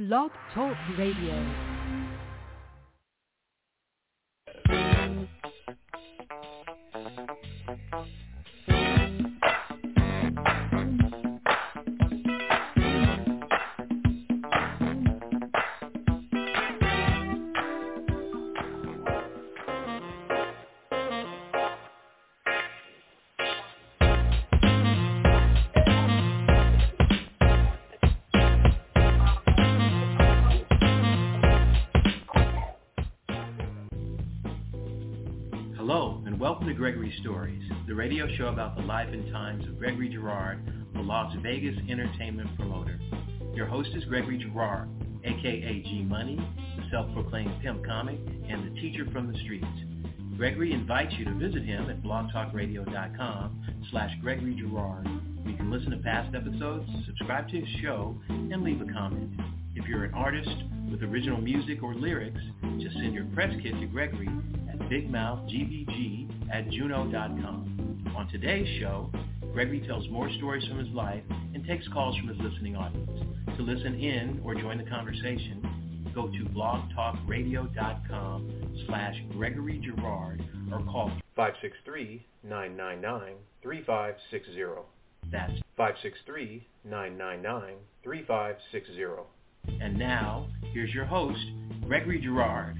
Blog Talk Radio. Hello, and welcome to Gregory Stories, the radio show about the life and times of Gregory Girard, the Las Vegas entertainment promoter. Your host is Gregory Girard, a.k.a. G-Money, the self-proclaimed pimp comic, and the teacher from the streets. Gregory invites you to visit him at blogtalkradio.com/Gregory Girard. You can listen to past episodes, subscribe to his show, and leave a comment. If you're an artist with original music or lyrics, just send your press kit to Gregory at bigmouthgbg@juno.com. On today's show, Gregory tells more stories from his life and takes calls from his listening audience. To listen in or join the conversation, go to blogtalkradio.com/Gregory Girard or call 563-999-3560. That's 563-999-3560. And now, here's your host, Gregory Girard.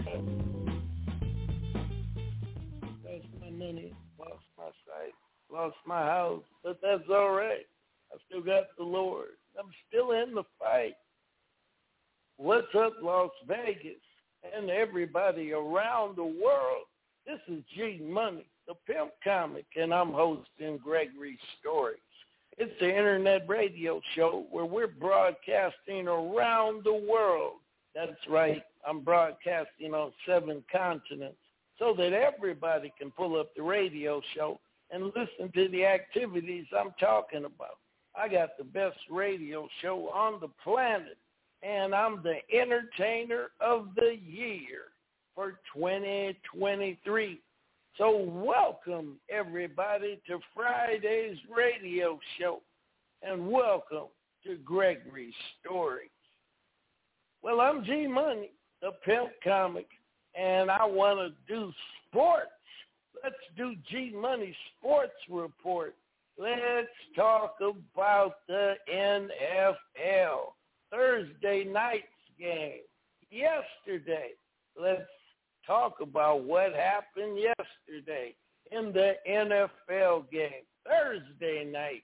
Lost my money, lost my sight, lost my house, but that's all right. I still got the Lord. I'm still in the fight. What's up, Las Vegas, and everybody around the world? This is G-Money, the pimp comic, and I'm hosting Gregory Stories. It's the internet radio show where we're broadcasting around the world. That's right, I'm broadcasting on 7 continents so that everybody can pull up the radio show and listen to the activities I'm talking about. I got the best radio show on the planet, and I'm the entertainer of the year for 2023. So welcome, everybody, to Friday's radio show, and welcome to Gregory Stories. Well, I'm G-Money, the pimp comic, and I want to do sports. Let's do G-Money Sports Report. Let's talk about the NFL. Thursday night's game. Yesterday, let's talk about what happened yesterday in the NFL game. Thursday night.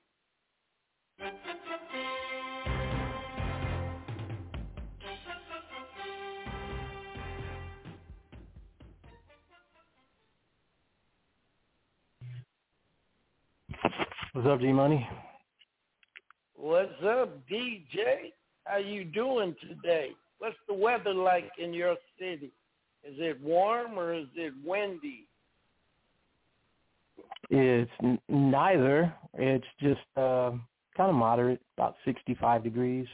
What's up, G-Money? What's up, DJ? How you doing today? What's the weather like in your city? Is it warm or is it windy? It's neither. It's just kind of moderate, about 65 degrees.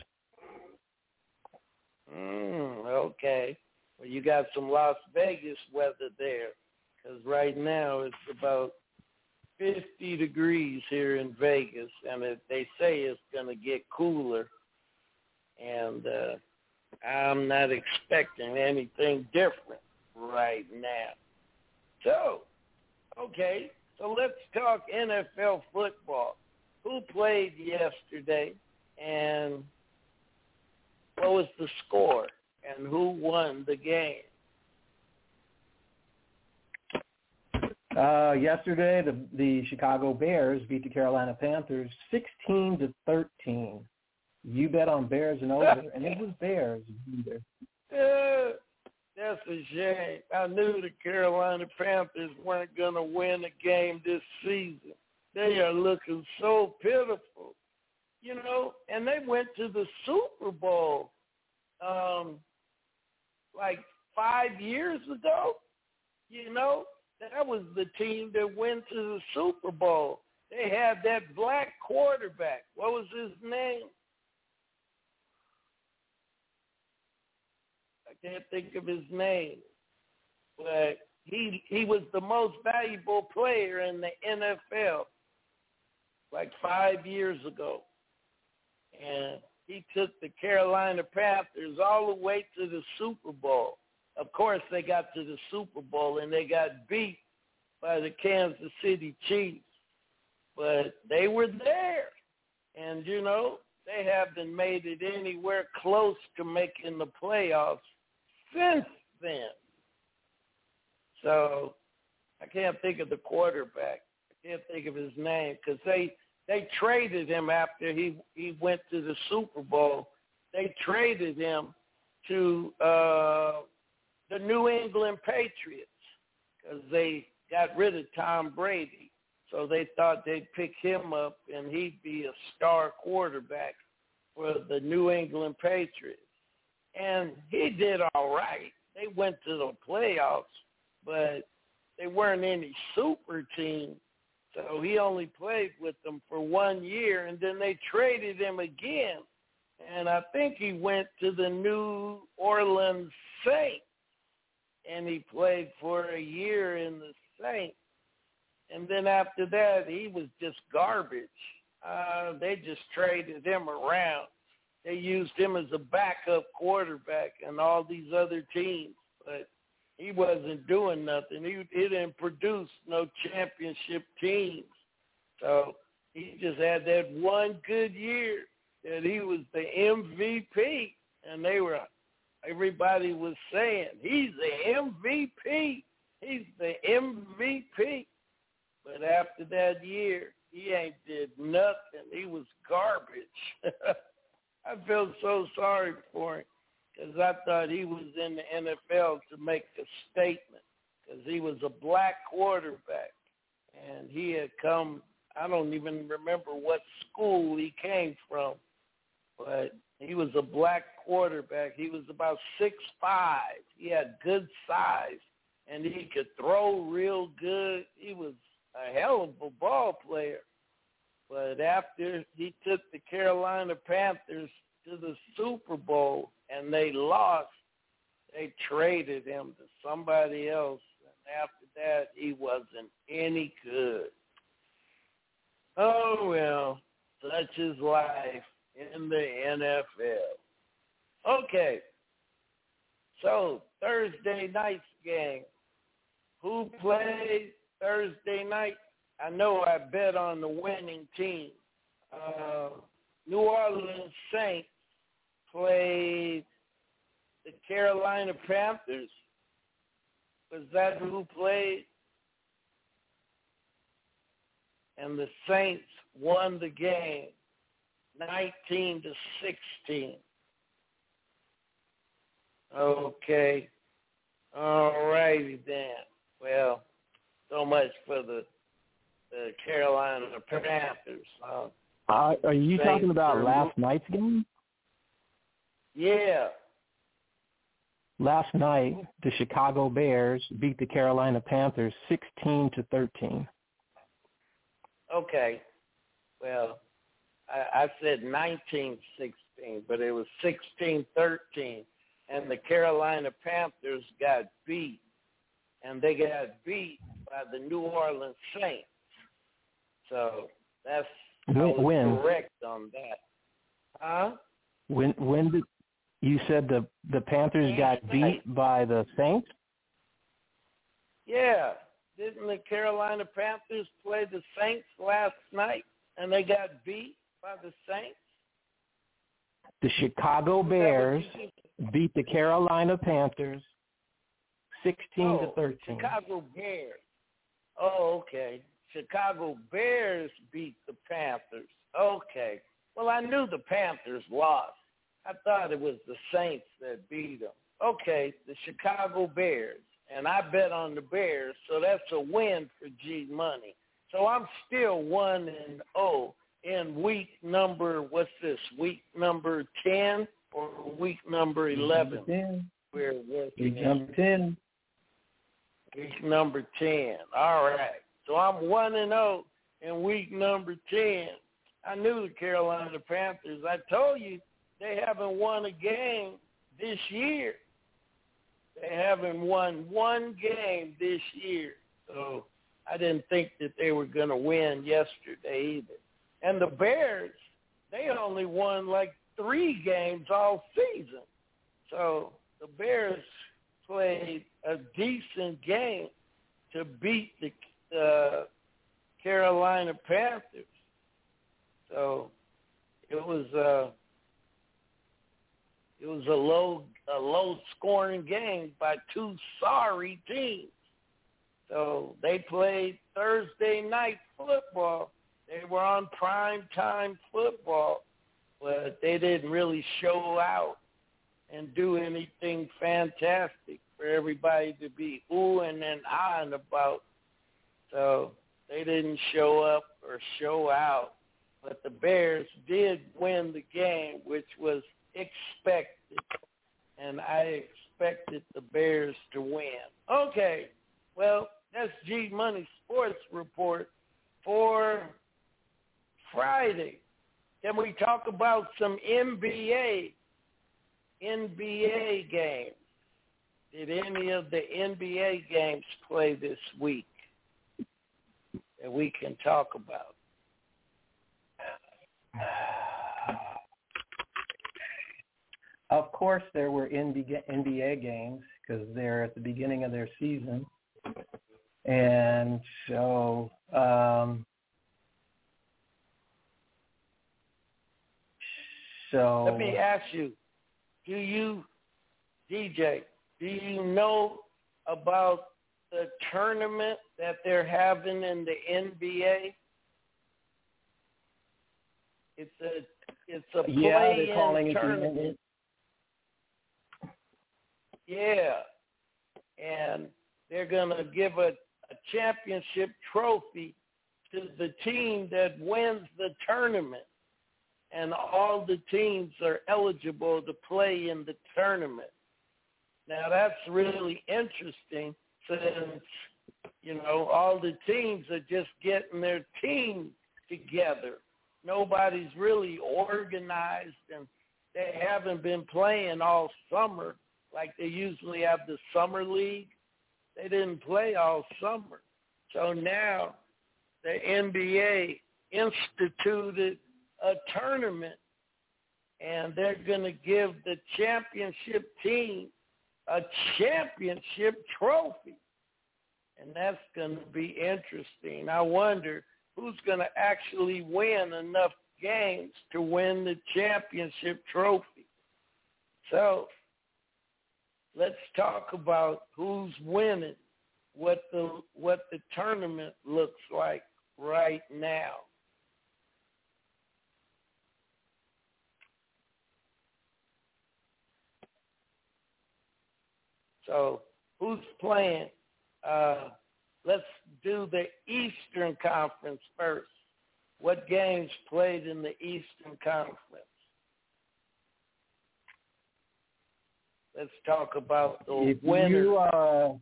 Okay. Well, you got some Las Vegas weather there, because right now it's about 50 degrees here in Vegas, and they say it's going to get cooler, and I'm not expecting anything different right now. So let's talk NFL football. Who played yesterday, and what was the score, and who won the game? Yesterday, the Chicago Bears beat the Carolina Panthers 16-13. You bet on Bears and over, and it was Bears. That's a shame. I knew the Carolina Panthers weren't going to win a game this season. They are looking so pitiful, and they went to the Super Bowl like 5 years ago. That was the team that went to the Super Bowl. They had that black quarterback. What was his name? I can't think of his name. But he was the most valuable player in the NFL like 5 years ago. And he he took the Carolina Panthers all the way to the Super Bowl. Of course, they got to the Super Bowl, and they got beat by the Kansas City Chiefs. But they were there. And, you know, they haven't made it anywhere close to making the playoffs since then. So I can't think of the quarterback. I can't think of his name because they traded him after he went to the Super Bowl. They traded him to the New England Patriots because they got rid of Tom Brady. So they thought they'd pick him up and he'd be a star quarterback for the New England Patriots. And he did all right. They went to the playoffs, but they weren't any super team. So he only played with them for 1 year, and then they traded him again. And I think he went to the New Orleans Saints, and he played for a year in the Saints. And then after that, he was just garbage. They just traded him around. They used him as a backup quarterback and all these other teams, but he wasn't doing nothing. He didn't produce no championship teams. So he just had that one good year that he was the MVP, and everybody was saying, he's the MVP. He's the MVP. But after that year, he ain't did nothing. He was garbage. I felt so sorry for him because I thought he was in the NFL to make a statement because he was a black quarterback. And he had come, I don't even remember what school he came from, but he was a black quarterback. He was about 6'5". He had good size, and he could throw real good. He was a hell of a ball player. But after he took the Carolina Panthers to the Super Bowl and they lost, they traded him to somebody else. And after that, he wasn't any good. Oh, well, such is life in the NFL. Okay, so Thursday night's game. Who plays Thursday night? I know I bet on the winning team. New Orleans Saints played the Carolina Panthers. Was that who played? And the Saints won the game 19-16. Okay. All righty then. Well, so much for the Carolina Panthers. Are you talking about last night's game? Yeah. Last night, the Chicago Bears beat the Carolina Panthers 16-13. Okay. Well, I said 19-16, but it was 16-13, and the Carolina Panthers got beat, and they got beat by the New Orleans Saints. So that's I was correct on that. Huh? When did you said the Panthers got beat by the Saints? Yeah. Didn't the Carolina Panthers play the Saints last night and they got beat by the Saints? The Chicago Bears beat the Carolina Panthers 16-13. Chicago Bears. Oh, okay. Chicago Bears beat the Panthers. Okay. Well, I knew the Panthers lost. I thought it was the Saints that beat them. Okay, the Chicago Bears. And I bet on the Bears, so that's a win for G Money. So I'm still 1-0 in week number, what's this, week number 10 or week number 11? 10. We're working week number 10. Week number 10. All right. So I'm 1-0 in week number 10. I knew the Carolina Panthers. I told you they haven't won a game this year. They haven't won one game this year. So I didn't think that they were going to win yesterday either. And the Bears, they only won like 3 games all season. So the Bears played a decent game to beat the Carolina Panthers. So it was a low scoring game by 2 sorry teams. So they played Thursday night football. They were on prime time football, but they didn't really show out and do anything fantastic for everybody to be oohing and ahhing about. So they didn't show up or show out. But the Bears did win the game, which was expected. And I expected the Bears to win. Okay, well, that's G Money Sports Report for Friday. Can we talk about some NBA games? Did any of the NBA games play this week that we can talk about? Of course, there were NBA games because they're at the beginning of their season. And so let me ask you, DJ, do you know about the tournament that they're having in the NBA? It's a play-in tournament. Yeah, and they're going to give a championship trophy to the team that wins the tournament. And all the teams are eligible to play in the tournament. Now, that's really interesting since, all the teams are just getting their team together. Nobody's really organized, and they haven't been playing all summer like they usually have the summer league. They didn't play all summer. So now the NBA instituted a tournament, and they're going to give the championship team a championship trophy. And that's going to be interesting. I wonder who's going to actually win enough games to win the championship trophy. So let's talk about who's winning, what the tournament looks like right now. So who's playing? Let's do the Eastern Conference first. What games played in the Eastern Conference? Let's talk about the winners.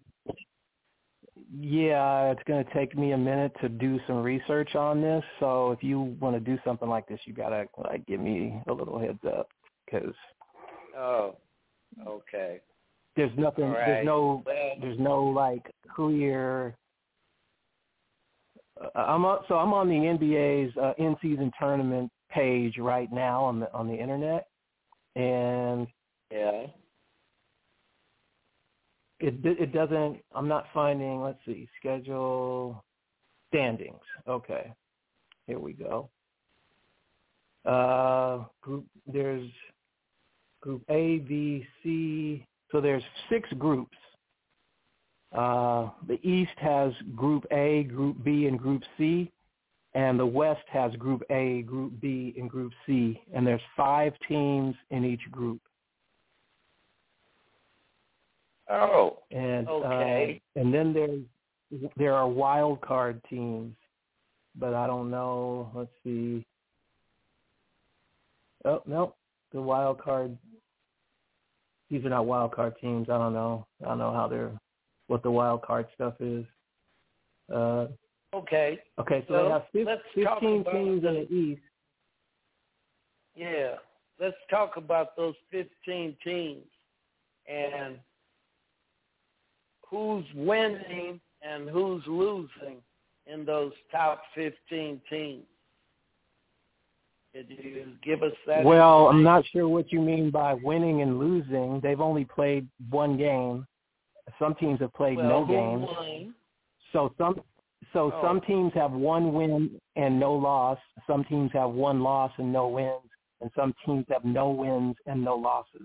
It's going to take me a minute to do some research on this. So if you want to do something like this, you got to give me a little heads up because. Oh, okay. There's nothing. Right. There's no clear. I'm on the NBA's in-season tournament page right now on the internet, and it doesn't. I'm not finding. Let's see, schedule standings. Okay, here we go. There's Group A, B, C. So there's 6 groups. The East has Group A, Group B, and Group C, and the West has Group A, Group B, and Group C, and there's 5 teams in each group. Oh, and okay. And then there are wild card teams, but I don't know. Let's see. Oh no, the wild card. These are not wild card teams. I don't know what the wild card stuff is. Okay. Okay, so they have 15 teams in the East. Yeah, let's talk about those 15 teams and who's winning and who's losing in those top 15 teams. Could you give us that? Well, I'm not sure what you mean by winning and losing. They've only played one game. Some teams have played no games. Won? Some teams have one win and no loss. Some teams have one loss and no wins, and some teams have no wins and no losses.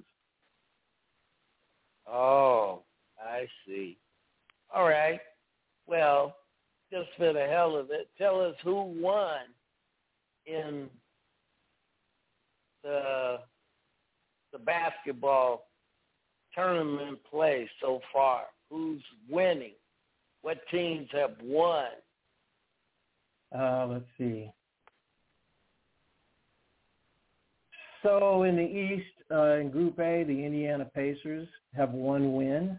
Oh, I see. All right. Well, just for the hell of it, tell us who won in the basketball tournament play so far. Who's winning? What teams have won? Let's see. So in the East, in Group A, the Indiana Pacers have one win.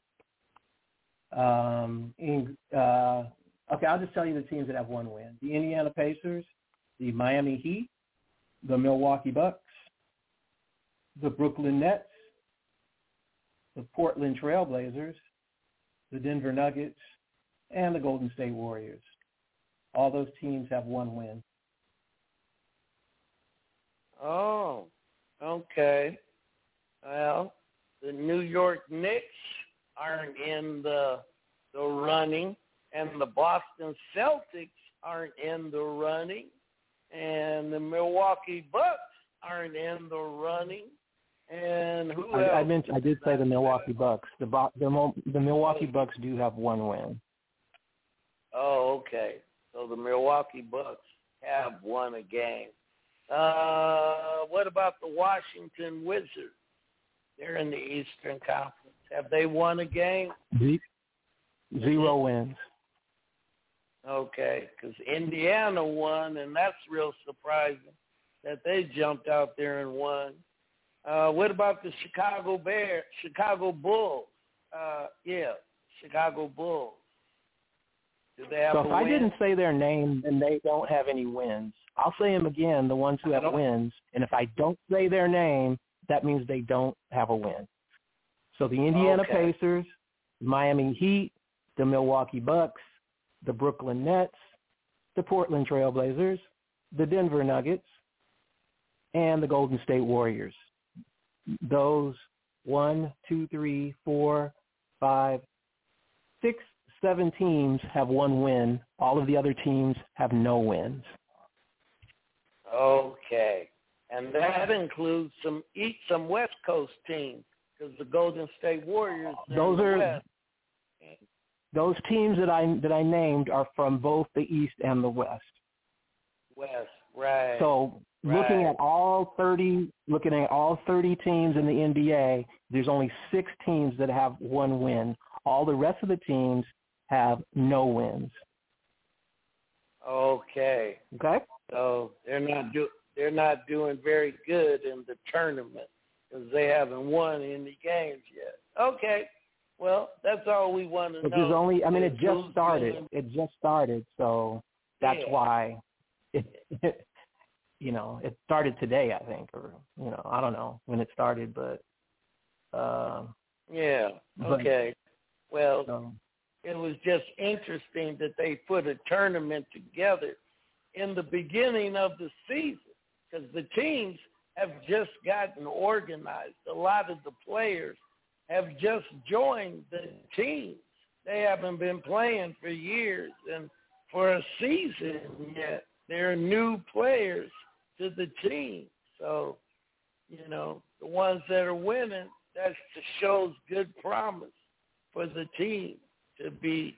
Okay, I'll just tell you the teams that have one win. The Indiana Pacers, the Miami Heat, the Milwaukee Bucks, the Brooklyn Nets, the Portland Trail Blazers, the Denver Nuggets, and the Golden State Warriors. All those teams have one win. Oh, okay. Well, the New York Knicks aren't in the running, and the Boston Celtics aren't in the running, and the Milwaukee Bucks aren't in the running. And who else? I did say the Milwaukee Bucks. The Milwaukee Bucks do have one win. Oh, okay. So the Milwaukee Bucks have won a game. What about the Washington Wizards? They're in the Eastern Conference. Have they won a game? 0 wins. Okay, because Indiana won, and that's real surprising that they jumped out there and won. What about the Chicago Bulls? Chicago Bulls. Do they have so a if win? I didn't say their name, then they don't have any wins. I'll say them again, the ones who have wins. And if I don't say their name, that means they don't have a win. So the Indiana Pacers, Miami Heat, the Milwaukee Bucks, the Brooklyn Nets, the Portland Trail Blazers, the Denver Nuggets, and the Golden State Warriors. Those 1, 2, 3, 4, 5, 6, 7 teams have one win. All of the other teams have no wins. Okay. And that includes some West Coast teams, because the Golden State Warriors those teams that I named are from both the East and the West. West, right. So looking at all 30 teams in the NBA, there's only 6 teams that have one win. All the rest of the teams have no wins. Okay. Okay. So they're not doing very good in the tournament because they haven't won any games yet. Okay. Well, that's all we want to know. It just started. It just started, so that's why it started today, I think, or I don't know when it started, but okay. Well, it was just interesting that they put a tournament together in the beginning of the season, because the teams have just gotten organized. A lot of the players have just joined the teams. They haven't been playing for years and for a season yet. They're new players to the team. So, the ones that are winning, that shows good promise for the team to be,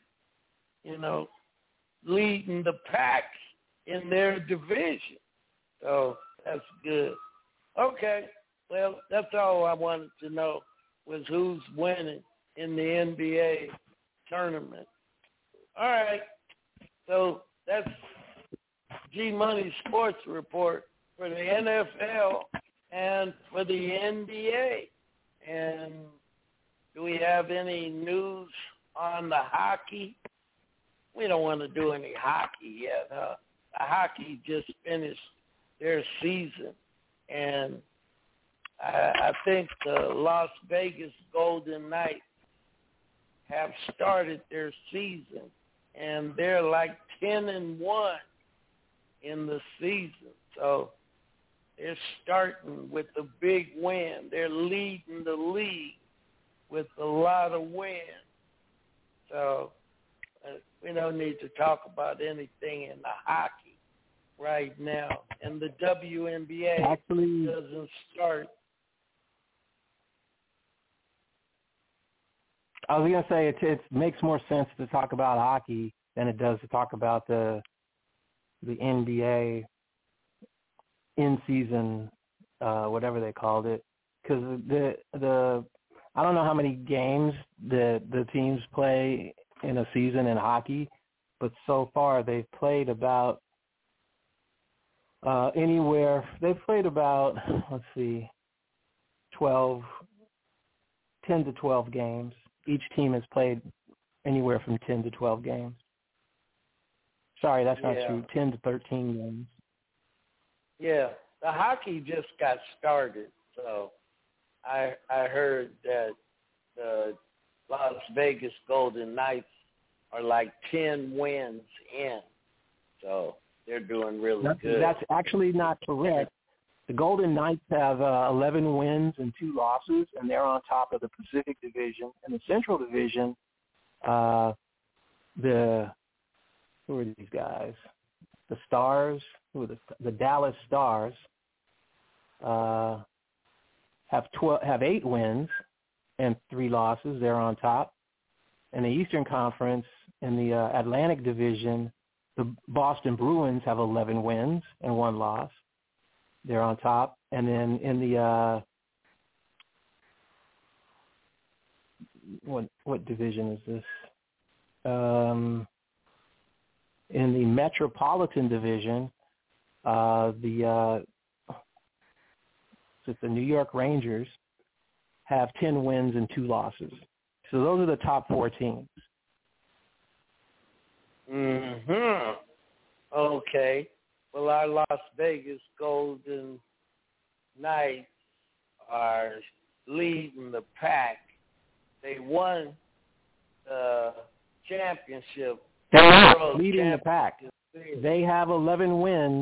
leading the pack in their division. So that's good. Okay. Well, that's all I wanted to know was who's winning in the NBA tournament. All right. So that's G-Money Sports Report for the NFL and for the NBA. And do we have any news on the hockey? We don't want to do any hockey yet, huh? The hockey just finished their season, and I think the Las Vegas Golden Knights have started their season, and they're like 10-1 in the season. So They're starting with a big win. They're leading the league with a lot of wins. So we don't need to talk about anything in the hockey right now. And the WNBA actually doesn't start. I was going to say it makes more sense to talk about hockey than it does to talk about the NBA in-season, whatever they called it, because the I don't know how many games the teams play in a season in hockey, but so far they've played about they've played about 10 to 12 games. Each team has played anywhere from 10 to 12 games. Sorry, that's not true. 10 to 13 games. Yeah, the hockey just got started, so I heard that the Las Vegas Golden Knights are like 10 wins in, so they're doing really good. That's actually not correct. The Golden Knights have 11 wins and 2 losses, and they're on top of the Pacific Division. In the Central Division, who are these guys? The Stars, the Dallas Stars, have 8 wins and 3 losses. They're on top. In the Eastern Conference, in the Atlantic Division, the Boston Bruins have 11 wins and 1 loss. They're on top. And then in the what division is this? In the Metropolitan Division, the New York Rangers have 10 wins and 2 losses. So those are the top 4 teams. Mm-hmm. Okay. Well, our Las Vegas Golden Knights are leading the pack. They won the championship. They're not leading the pack. They have 11 wins,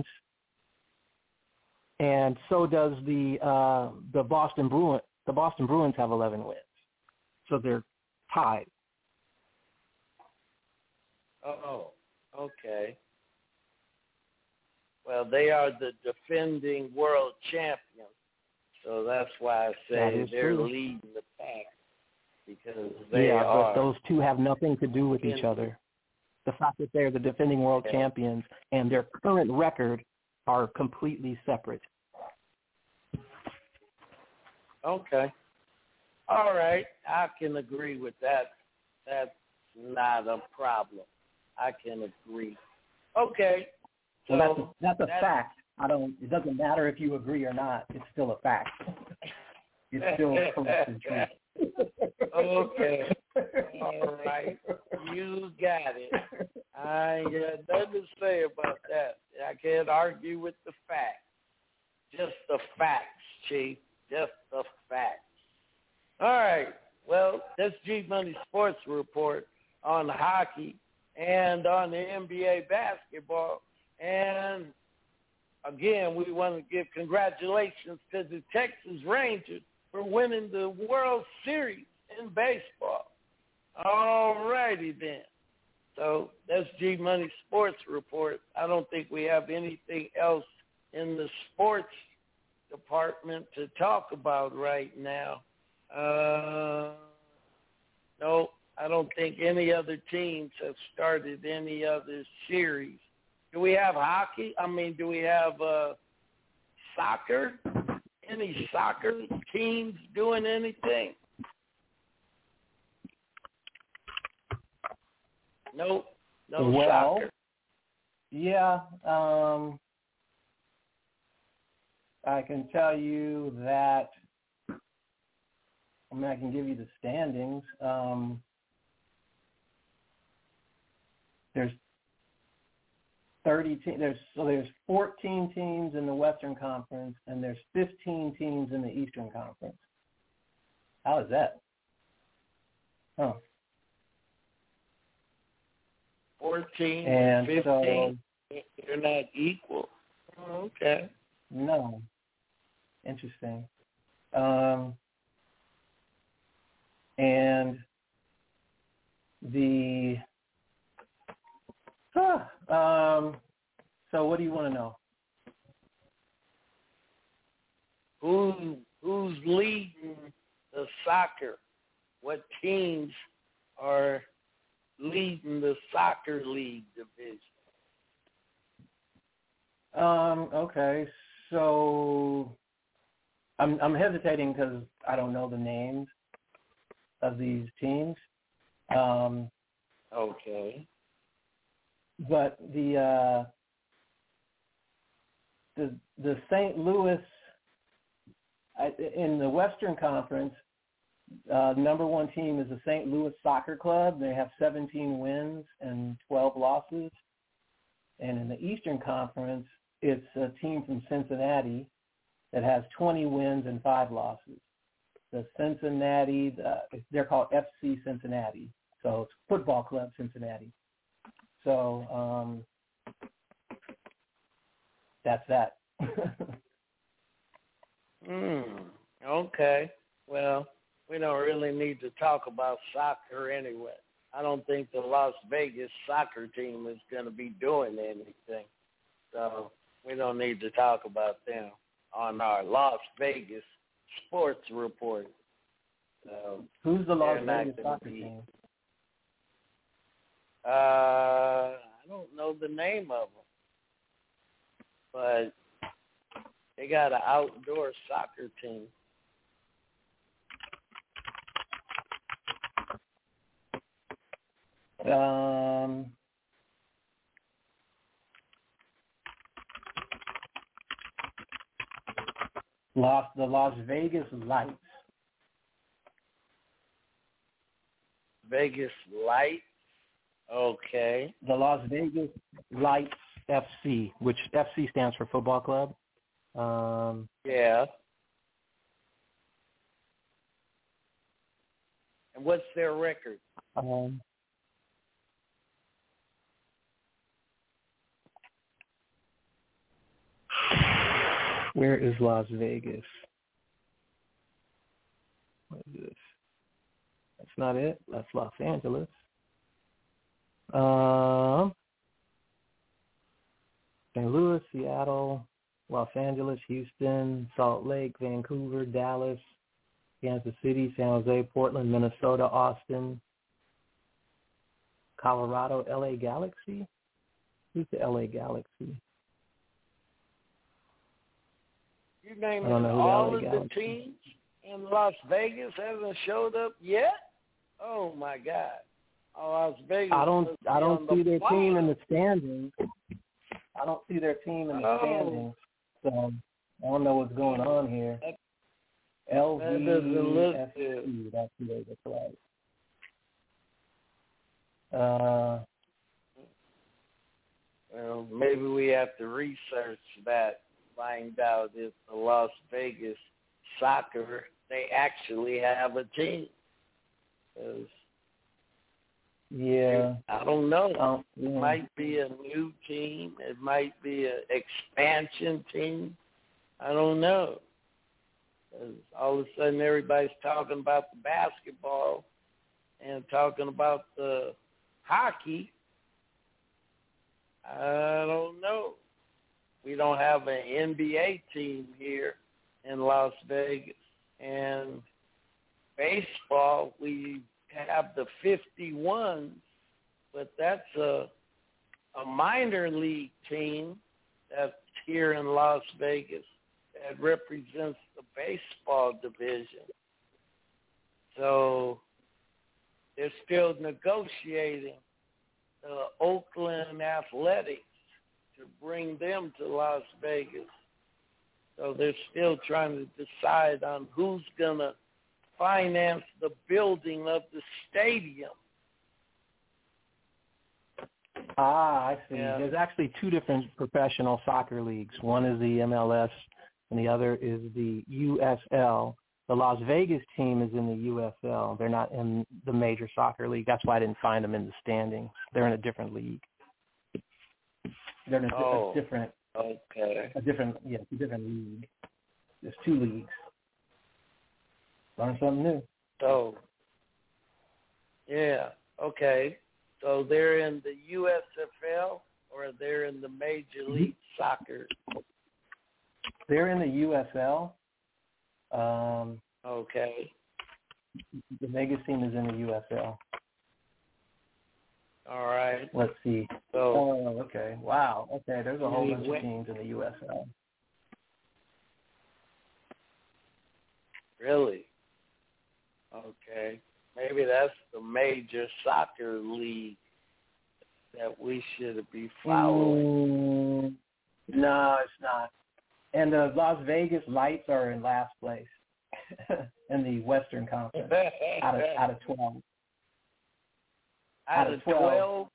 and so does the Boston Bruins. The Boston Bruins have 11 wins, so they're tied. Oh, okay. Well, they are the defending world champions, so that's why I say they're leading the pack, because they are. Yeah, but those two have nothing to do with each other. The fact that they're the defending world champions and their current record are completely separate. Okay. All right. I can agree with that. That's not a problem. I can agree. Okay. Well, that's a fact. It doesn't matter if you agree or not. It's still a fact. It's still correct and true. Okay. All right. You got it. I ain't got nothing to say about that. I can't argue with the facts. Just the facts, Chief. Just the facts. All right. Well, that's G-Money Sports Report on hockey and on the NBA basketball. And, again, we want to give congratulations to the Texas Rangers for winning the World Series in baseball. All righty then. So that's G-Money Sports Report. I don't think we have anything else in the sports department to talk about right now. No, I don't think any other teams have started any other series. Do we have hockey? Do we have soccer? Any soccer teams doing anything? Nope. No soccer. Yeah. I can tell you that. I can give you the standings. There's 30 teams. There's 14 teams in the Western Conference, and there's 15 teams in the Eastern Conference. How is that? Huh. 14 and 15. So, they're not equal. Oh, okay. No. Interesting. And the so what do you want to know? Who's leading the soccer? What teams are leading the soccer league division? Okay, so I'm hesitating because I don't know the names of these teams. Okay. But the St. Louis in the Western Conference, number one team is the St. Louis Soccer Club. They have 17 wins and 12 losses. And in the Eastern Conference, it's a team from Cincinnati that has 20 wins and 5 losses. The Cincinnati, they're called FC Cincinnati. So it's Football Club Cincinnati. So that's that. Okay. Well, we don't really need to talk about soccer anyway. I don't think the Las Vegas soccer team is going to be doing anything. So we don't need to talk about them on our Las Vegas sports report. So who's the Las Vegas soccer team? I don't know the name of them, but they got an outdoor soccer team. The Las Vegas Lights. Vegas Lights? Okay. The Las Vegas Lights FC, which FC stands for Football Club. Yeah. And what's their record? Where is Las Vegas? What is this? That's not it. That's Los Angeles. St. Louis, Seattle, Los Angeles, Houston, Salt Lake, Vancouver, Dallas, Kansas City, San Jose, Portland, Minnesota, Austin, Colorado, LA Galaxy. Who's the LA Galaxy? You naming all of the teams in Las Vegas hasn't showed up yet? Oh my God! Las Vegas. I don't see their team in the standings. I don't see their team in the standings, so I don't know what's going on here. LVFC. That's who they look like. Well, maybe we have to research that. Find out if the Las Vegas soccer, they actually have a team. Yeah. I don't know. Yeah. It might be a new team. It might be an expansion team. I don't know. 'Cause all of a sudden everybody's talking about the basketball and talking about the hockey. I don't know. We don't have an NBA team here in Las Vegas. And baseball, we have the 51s, but that's a minor league team that's here in Las Vegas that represents the baseball division. So they're still negotiating the Oakland Athletics to bring them to Las Vegas. So they're still trying to decide on who's going to finance the building of the stadium. I see. Yeah. There's actually two different professional soccer leagues. One is the MLS, and the other is the USL. The Las Vegas team is in the USL. They're not in the major soccer league. That's why I didn't find them in the standings. They're in a different league. They're in a different Okay. a different league. There's 2 leagues. Learn something new. So, yeah, okay. So they're in the USFL or they're in the Major League Soccer? They're in the USL. Okay. The Vegas team is in the USL. All right. Let's see. So, okay. Wow. Okay, there's a whole bunch of teams in the USL. Really? Okay. Maybe that's the major soccer league that we should be following. No, it's not. And the Las Vegas Lights are in last place in the Western Conference out of 12. Out of 12?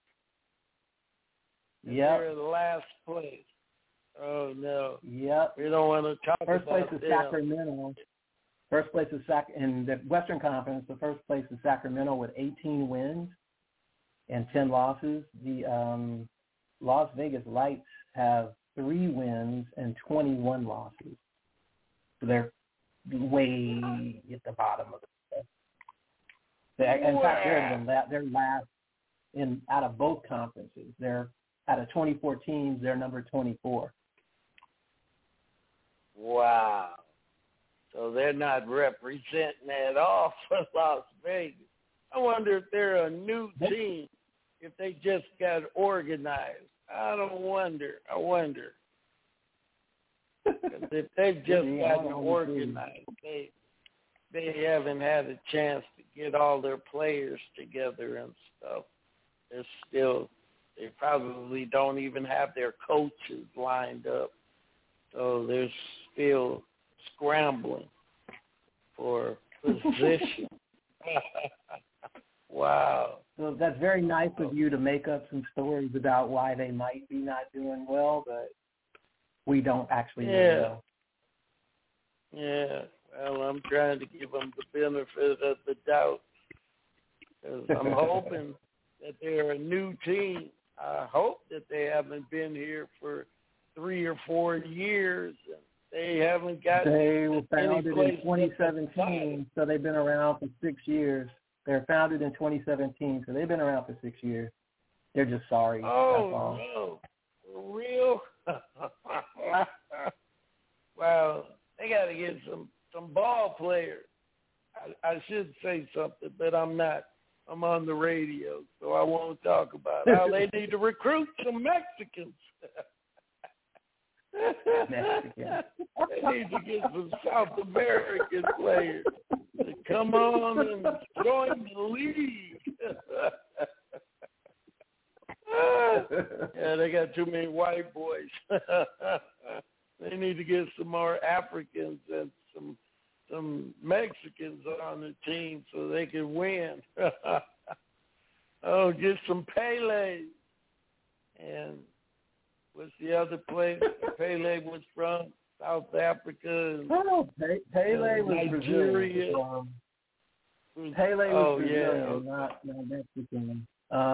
Yep. They're in last place. Oh, no. Yep. We don't want to talk First about place is them. Sacramento. First place is in the Western Conference. The first place is Sacramento with 18 wins and 10 losses. The Las Vegas Lights have 3 wins and 21 losses. So they're way at the bottom of the list. In fact, they're last out of both conferences. They're out of 24 teams, they're number 24. Wow. So they're not representing at all for Las Vegas. I wonder if they're a new team, if they just got organized. I wonder. 'Cause if they've just gotten organized, they haven't had a chance to get all their players together and stuff. They probably don't even have their coaches lined up. So they're still scrambling for position. Wow. So that's very nice of you to make up some stories about why they might be not doing well, but we don't actually know. Yeah. Well, I'm trying to give them the benefit of the doubt. 'Cause I'm hoping that they're a new team. I hope that they haven't been here for 3 or 4 years. They haven't got. They were founded in 2017, so they've been around for 6 years. They're founded in 2017, so they've been around for 6 years. They're just sorry. Oh, no. For real? Well, they got to get some ball players. I should say something, but I'm not. I'm on the radio, so I won't talk about it. Now they need to recruit some Mexicans. Mexicans. They need to get some South American players to come on and join the league. Yeah, they got too many white boys. They need to get some more Africans and some Mexicans on the team so they can win. Oh, get some Pele. And what's the other place Pele was from? South Africa. Pele was Nigeria. Brazilian. Pele was Brazilian, not Mexican.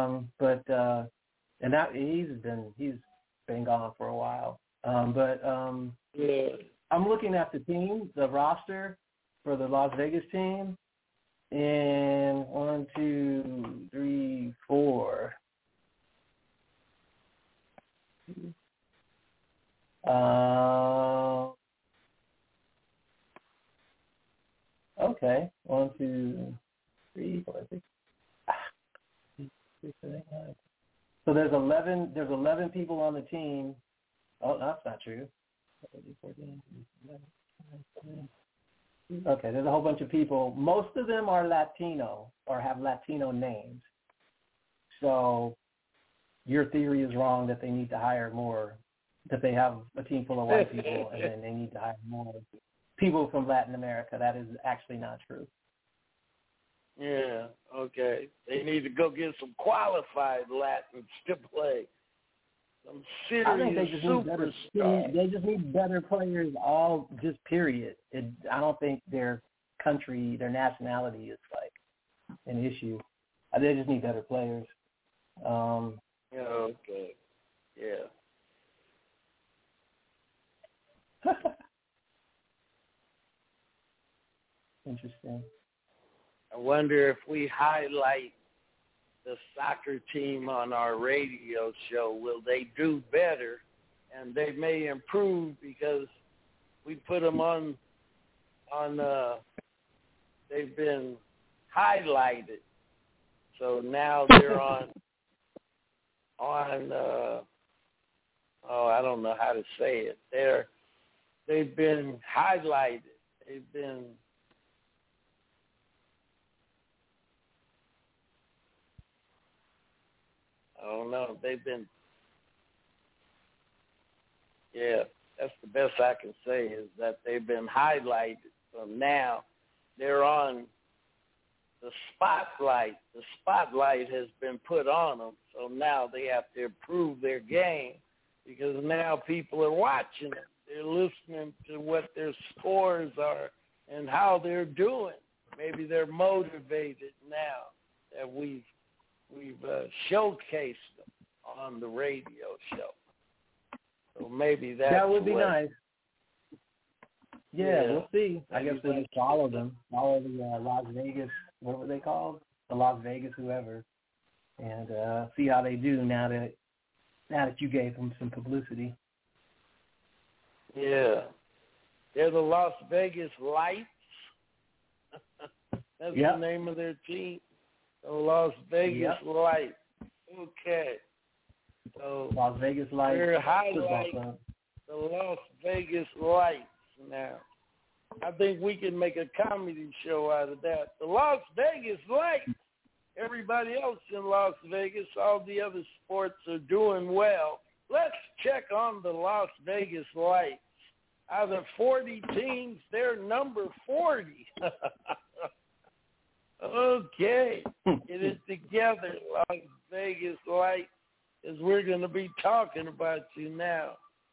And that he's been gone for a while. Yeah. I'm looking at the roster for the Las Vegas team, and 1, 2, 3, 4. Okay, 1, 2, 3, 4, 6. So there's 11 people on the team. Oh, that's not true. Okay, there's a whole bunch of people. Most of them are Latino or have Latino names. So your theory is wrong that they need to hire more, that they have a team full of white people and then they need to hire more people from Latin America. That is actually not true. Yeah, okay. They need to go get some qualified Latins to play. Some serious I think they just need better players, all just period. I don't think their nationality is like an issue. They just need better players. Yeah, okay. Yeah. Interesting. I wonder if we highlight the soccer team on our radio show, will they do better? And they may improve because we put them on they've been highlighted. So now they're on I don't know how to say it. They've been highlighted. They've been that's the best I can say is that they've been highlighted. So now they're on the spotlight. The spotlight has been put on them. So now they have to improve their game because now people are watching them. They're listening to what their scores are and how they're doing. Maybe they're motivated now that we've showcased them on the radio show. So maybe that would be nice. Yeah, we'll see. I guess we'll just follow them. Follow the Las Vegas, what were they called? The Las Vegas whoever. And see how they do now that you gave them some publicity. Yeah. They're the Las Vegas Lights. That's the name of their team. The Las Vegas Lights. Okay. So Las Vegas Lights. We're highlighting the Las Vegas Lights now. I think we can make a comedy show out of that. The Las Vegas Lights. Everybody else in Las Vegas, all the other sports are doing well. Let's check on the Las Vegas Lights. Out of 40 teams, they're number 40. Okay. Get it together, Las Vegas Lights, because we're going to be talking about you now.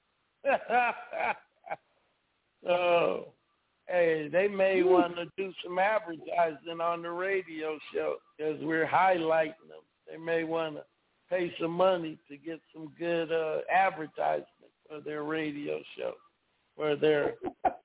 So, hey, they may want to do some advertising on the radio show because we're highlighting them. They may want to pay some money to get some good advertisement for their radio show, for their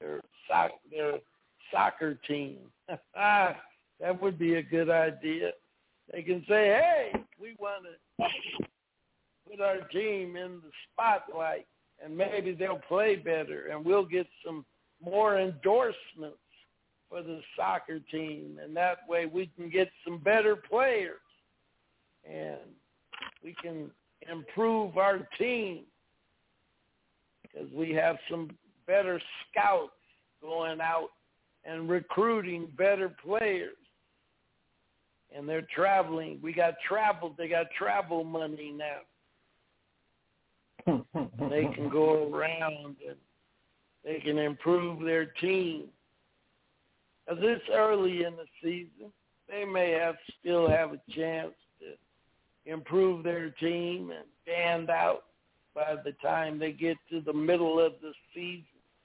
soccer team. That would be a good idea. They can say, hey, we want to put our team in the spotlight, and maybe they'll play better, and we'll get some more endorsements for the soccer team, and that way we can get some better players, and we can improve our team because we have some better scouts going out and recruiting better players. And they're traveling. They got travel money now. They can go around and they can improve their team. As it's early in the season, they may still have a chance to improve their team and stand out by the time they get to the middle of the season.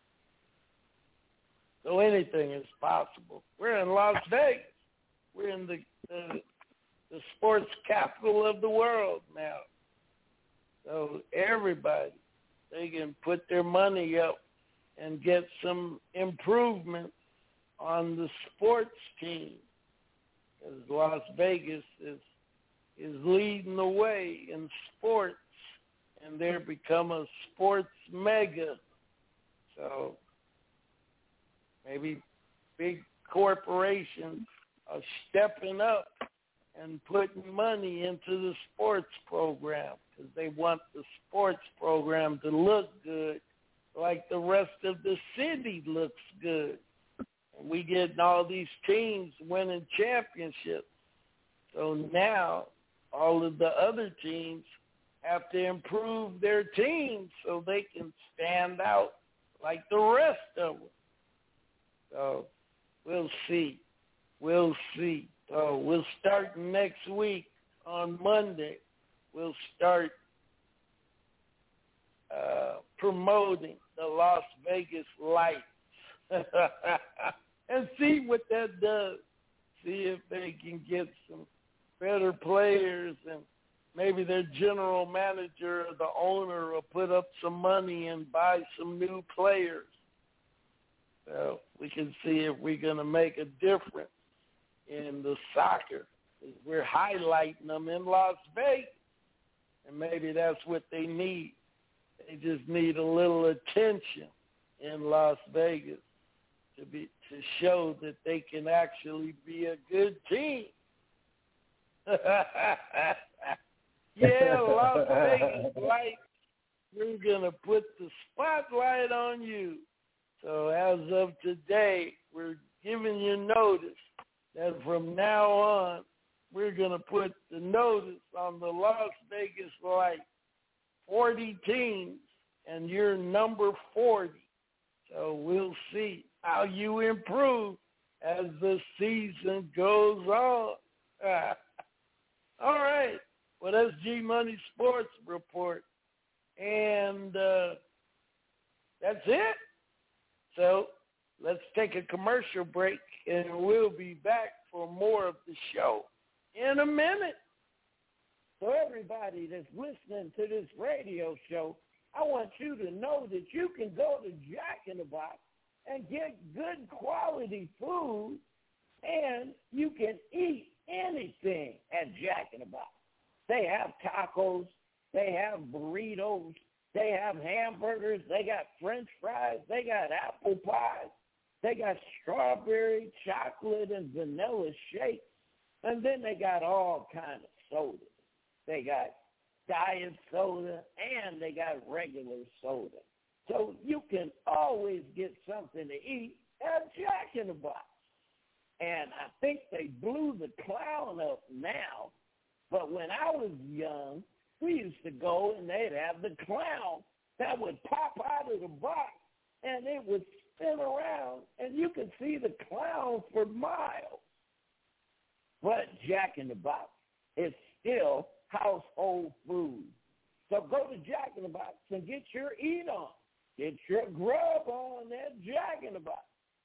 So anything is possible. We're in Las Vegas. We're in the sports capital of the world now. So everybody, they can put their money up and get some improvement on the sports team. Because Las Vegas is leading the way in sports, and they're become a sports mega. So maybe big corporations are stepping up and putting money into the sports program because they want the sports program to look good like the rest of the city looks good. And we get all these teams winning championships. So now all of the other teams have to improve their teams so they can stand out like the rest of them. So we'll see. We'll see. So we'll start next week on Monday. We'll start promoting the Las Vegas Lights and see what that does. See if they can get some better players, and maybe their general manager or the owner will put up some money and buy some new players. So we can see if we're going to make a difference in the soccer. We're highlighting them in Las Vegas, and maybe that's what they need. They just need a little attention in Las Vegas to show that they can actually be a good team. Yeah, Las Vegas Lights, we're going to put the spotlight on you. So as of today, we're giving you notice that from now on, we're going to put the notice on the Las Vegas Lights, 40 teams, and you're number 40. So we'll see how you improve as the season goes on. All right. Well, that's G Money Sports Report. And that's it. So let's take a commercial break, and we'll be back for more of the show in a minute. So everybody that's listening to this radio show, I want you to know that you can go to Jack in the Box and get good quality food, and you can eat anything at Jack in the Box. They have tacos, they have burritos, they have hamburgers, they got French fries, they got apple pies, they got strawberry, chocolate, and vanilla shakes, and then they got all kinds of sodas. They got diet soda, and they got regular soda. So you can always get something to eat at Jack in the Box. And I think they blew the clown up now, but when I was young, we used to go and they'd have the clown that would pop out of the box, and it would spin around, and you could see the clown for miles. But Jack in the Box is still household food. So go to Jack in the Box and get your eat on. Get your grub on at Jack in the Box.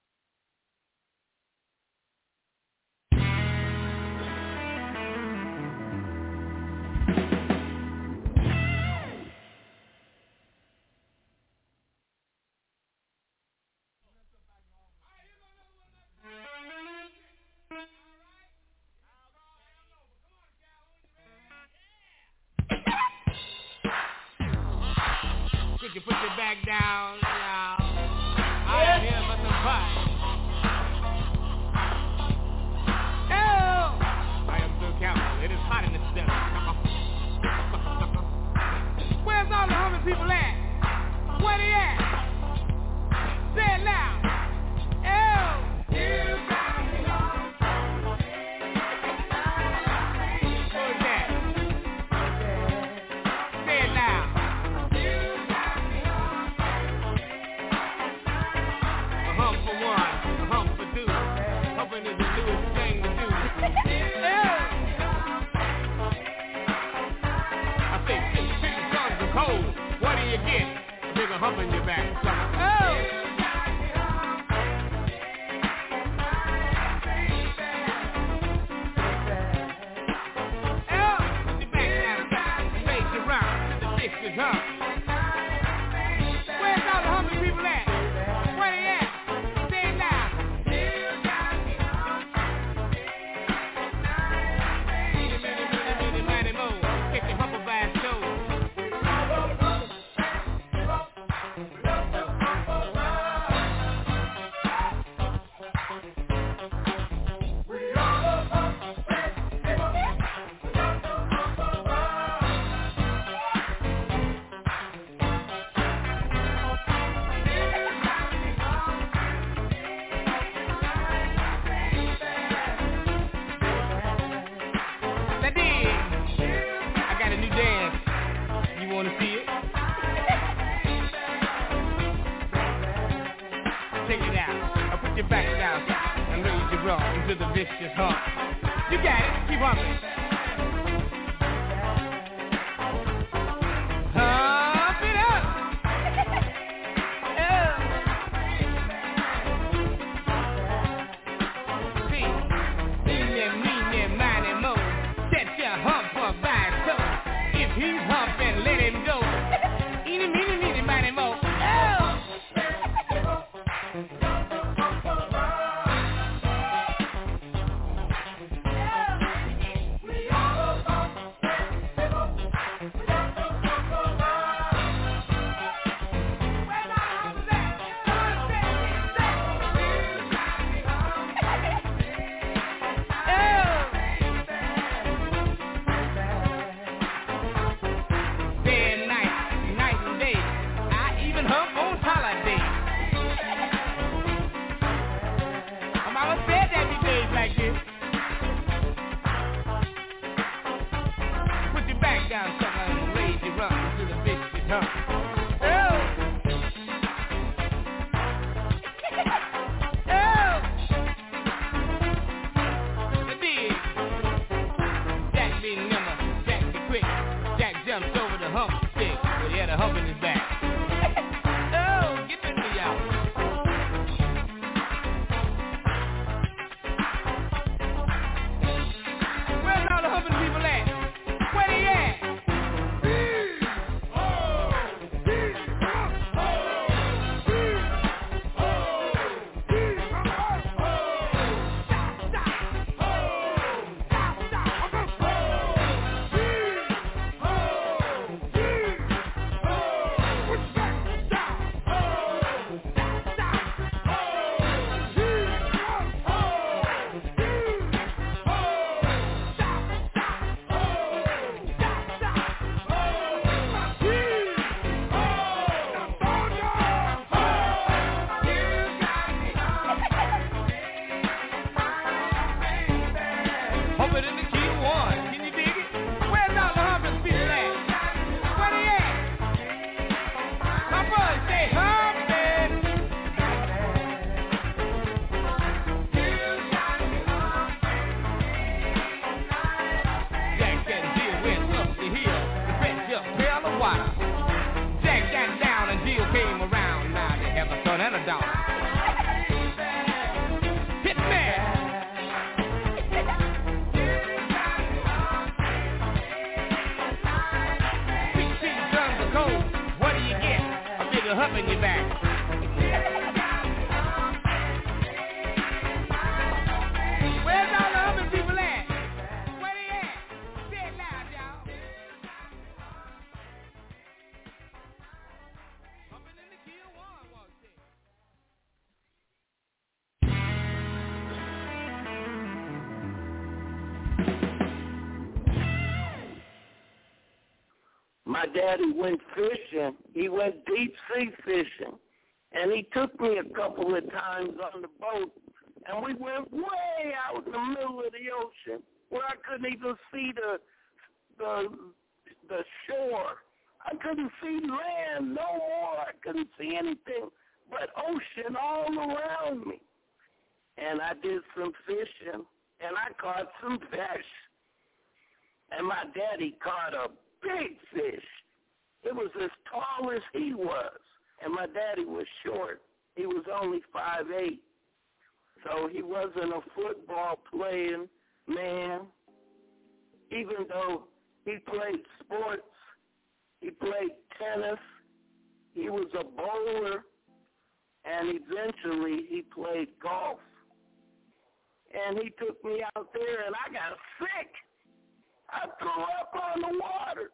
Could you put your back down, y'all? I am here for some fun. Oh! I am Sir Campbell. It is hot in this desert. Where's all the hungry people at? Where they at? Say it loud. Oh! You got me on. Who's that? Say it loud. Hump in your back. Oh! Where's all the hungry people at? Where they at? Say it loud. Many more. Get your humble back show. Back down and raise your rump into the vicious hump. You got it. Keep humping. Hump it up. See, mean, mighty mo. Set your hump up by his toe. If he's humping, let him go. Eeny, meeny, mighty mo. Oh! Humping in the key of one. Can you dig it? Where's all the humping people at? Where they at? My brother say humping. Jack said Jill went up the hill. The fence just fell of water. Jack got down and Jill came around. Now they have a son and a daughter. Hit me. 16 tons of coal. What do you get? A bigger hump in your back. Where's all the humping people at? Where they at? Say it loud, y'all. Humping in the key of one, walked in. My daddy went fishing. He went deep sea fishing. And he took me a couple of times on the boat. And we went way out in the middle of the ocean where I couldn't even see the shore. I couldn't see land no more. I couldn't see anything but ocean all around me. And I did some fishing, and I caught some fish. And my daddy caught a big fish. It was as tall as he was, and my daddy was short. He was only 5'8", so he wasn't a football playing man. Even though he played sports, he played tennis, he was a bowler, and eventually he played golf. And he took me out there, and I got sick. I threw up on the water.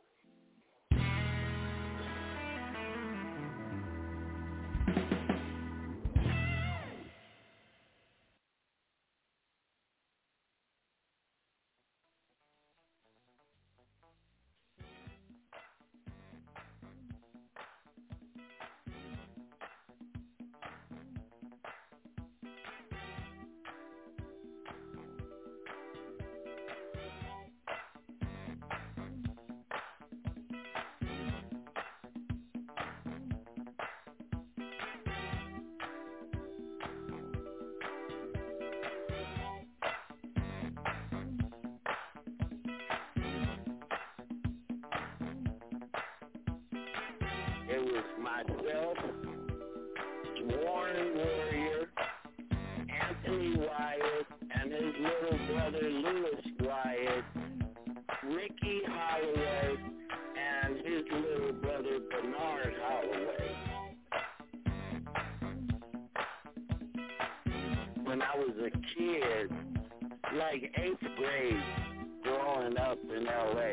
It was myself, Warren Warrior, Anthony Wyatt, and his little brother Lewis Wyatt, Ricky Holloway, and his little brother Bernard Holloway. When I was a kid, like 8th grade, growing up in L.A.,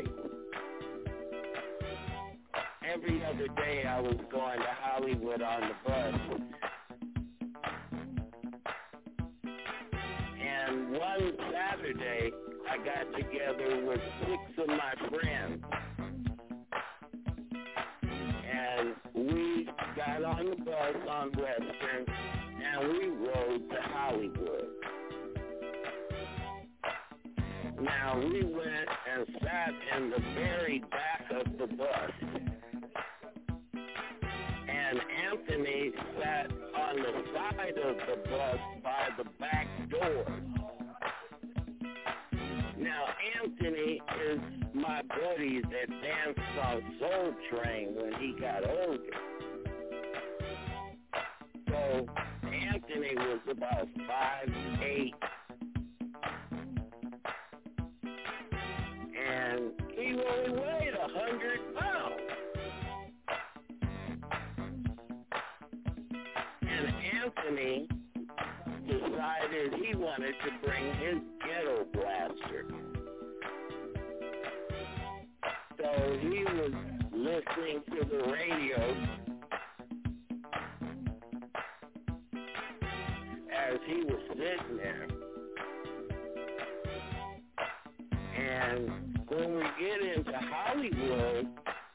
every other day I was going to Hollywood on the bus. And one Saturday, I got together with 6 of my friends. And we got on the bus on Western, and we rode to Hollywood. Now, we went and sat in the very back of the bus. And Anthony sat on the side of the bus by the back door. Now, Anthony is my buddy that danced on Soul Train when he got older. So, Anthony was about 5'8", and he only weighed 100 pounds. Anthony decided he wanted to bring his ghetto blaster. So he was listening to the radio as he was sitting there. And when we get into Hollywood,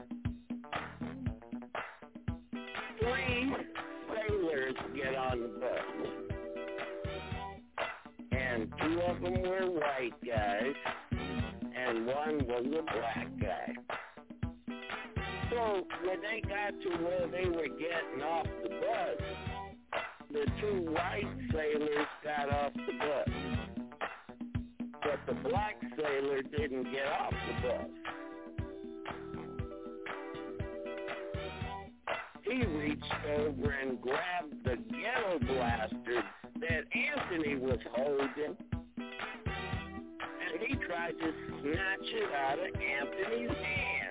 3 sailors get on the bus, and 2 2 of them were white guys, and one was a black guy. So when they got to where they were getting off the bus, the 2 white sailors got off the bus. But the black sailor didn't get off the bus. He reached over and grabbed the ghetto blaster that Anthony was holding, and he tried to snatch it out of Anthony's hand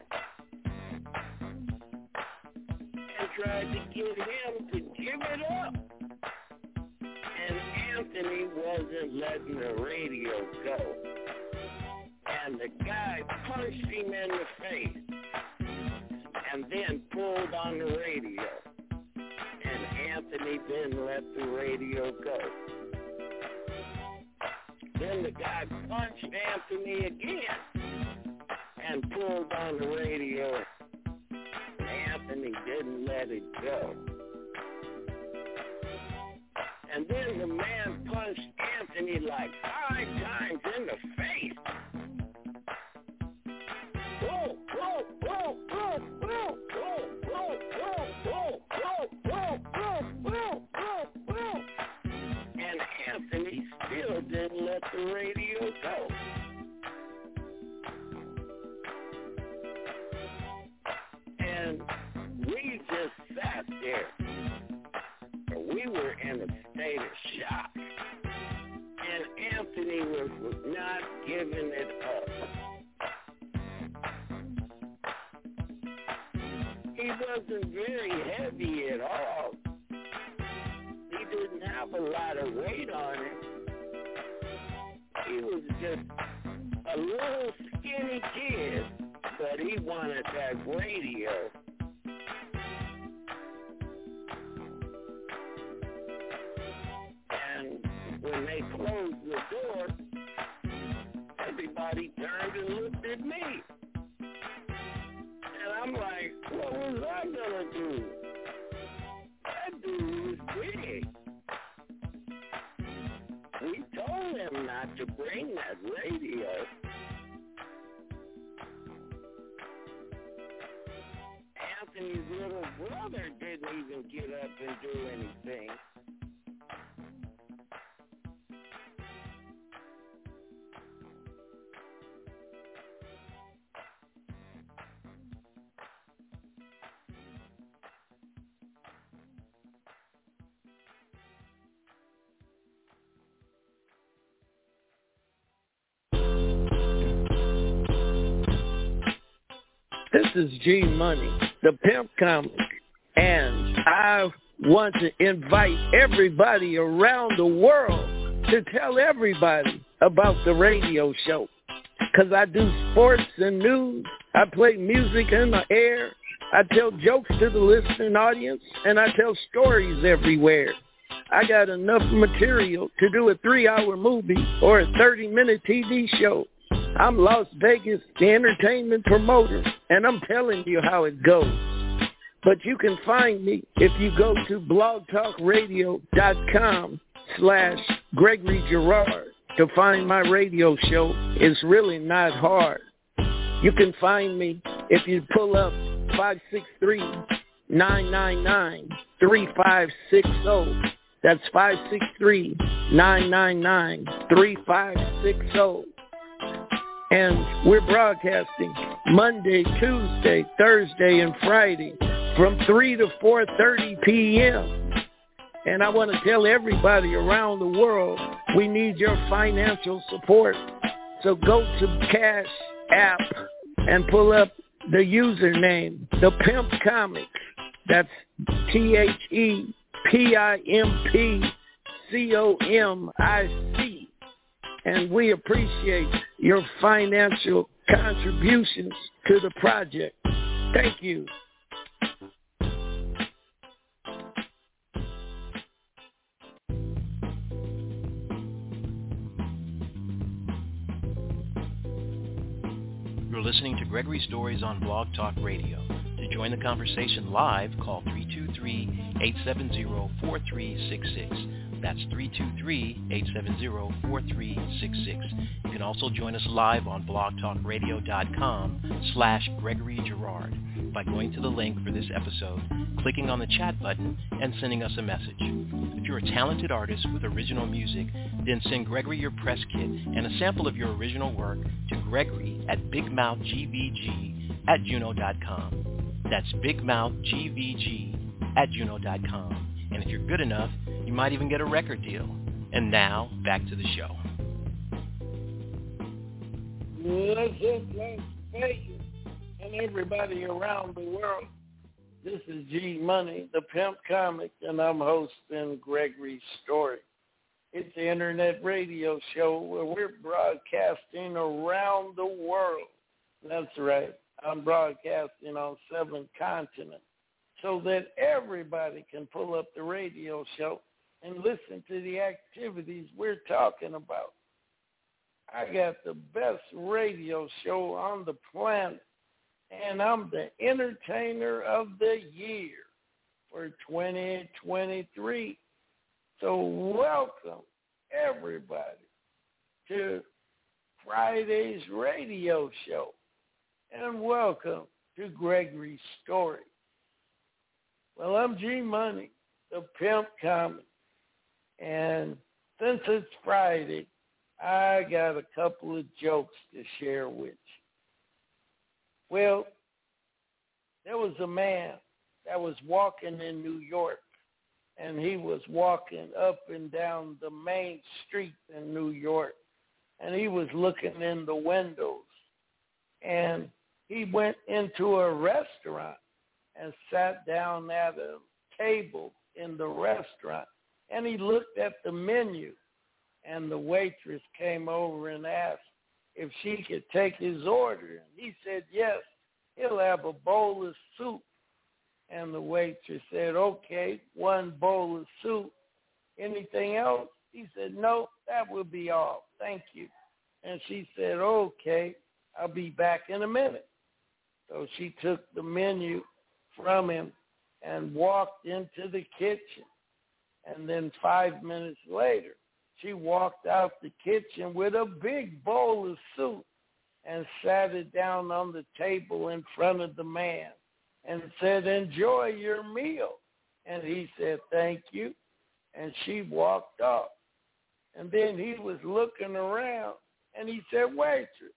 and tried to get him to give it up. And Anthony wasn't letting the radio go. And the guy punched him in the face and then pulled on the radio. And Anthony didn't let the radio go. Then the guy punched Anthony again and pulled on the radio. And Anthony didn't let it go. And then the man punched Anthony like 5 times in the face. Whoa, whoa, whoa, whoa, whoa, whoa, whoa, whoa, whoa, whoa, whoa, whoa, whoa, whoa. And Anthony still didn't let the radio go. And we just sat there. We were in a state of shock. And Anthony was not giving it up. He wasn't very heavy at all. He didn't have a lot of weight on him. He was just a little skinny kid, but he wanted that radio. And when they closed the door, everybody turned and looked at me. And I'm like, what was I gonna do? That dude was big. We told him not to bring that radio. Anthony's little brother didn't even get up and do anything. This is G Money, the Pimp Comic, and I want to invite everybody around the world to tell everybody about the radio show, because I do sports and news, I play music in the air, I tell jokes to the listening audience, and I tell stories everywhere. I got enough material to do a 3-hour movie or a 30-minute TV show. I'm Las Vegas, the entertainment promoter, and I'm telling you how it goes. But you can find me if you go to blogtalkradio.com/Gregory Girard to find my radio show. It's really not hard. You can find me if you pull up 563-999-3560. That's 563-999-3560. And we're broadcasting Monday, Tuesday, Thursday, and Friday from 3 to 4:30 p.m. And I want to tell everybody around the world, we need your financial support. So go to Cash App and pull up the username, The Pimp Comic. That's ThePimpComic. And we appreciate your financial contributions to the project. Thank you. You're listening to Gregory Stories on Blog Talk Radio. To join the conversation live, call 323-870-4366. That's 323-870-4366. You can also join us live on blogtalkradio.com/Gregory Girard by going to the link for this episode, clicking on the chat button, and sending us a message. If you're a talented artist with original music, then send Gregory your press kit and a sample of your original work to Gregory at bigmouthgvg@juno.com. That's bigmouthgvg@juno.com. And if you're good enough, you might even get a record deal. And now, back to the show. What's up, Las Vegas, and everybody around the world? This is G Money, the Pimp Comic, and I'm hosting Gregory's Story. It's an internet radio show where we're broadcasting around the world. That's right. I'm broadcasting on 7 continents so that everybody can pull up the radio show and listen to the activities we're talking about. I got the best radio show on the planet, and I'm the entertainer of the year for 2023. So welcome, everybody, to Friday's radio show, and welcome to Gregory's Story. Well, I'm G Money, the Pimp Comic, and since it's Friday, I got a couple of jokes to share with you. Well, there was a man that was walking in New York, and he was walking up and down the main street in New York, and he was looking in the windows, and he went into a restaurant and sat down at a table in the restaurant, and he looked at the menu, and the waitress came over and asked if she could take his order. And he said, yes, he'll have a bowl of soup. And the waitress said, okay, 1 bowl of soup. Anything else? He said, no, that will be all. Thank you. And she said, okay, I'll be back in a minute. So she took the menu from him and walked into the kitchen. And then 5 minutes later, she walked out the kitchen with a big bowl of soup and sat it down on the table in front of the man and said, enjoy your meal. And he said, thank you. And she walked off. And then he was looking around, and he said, waitress,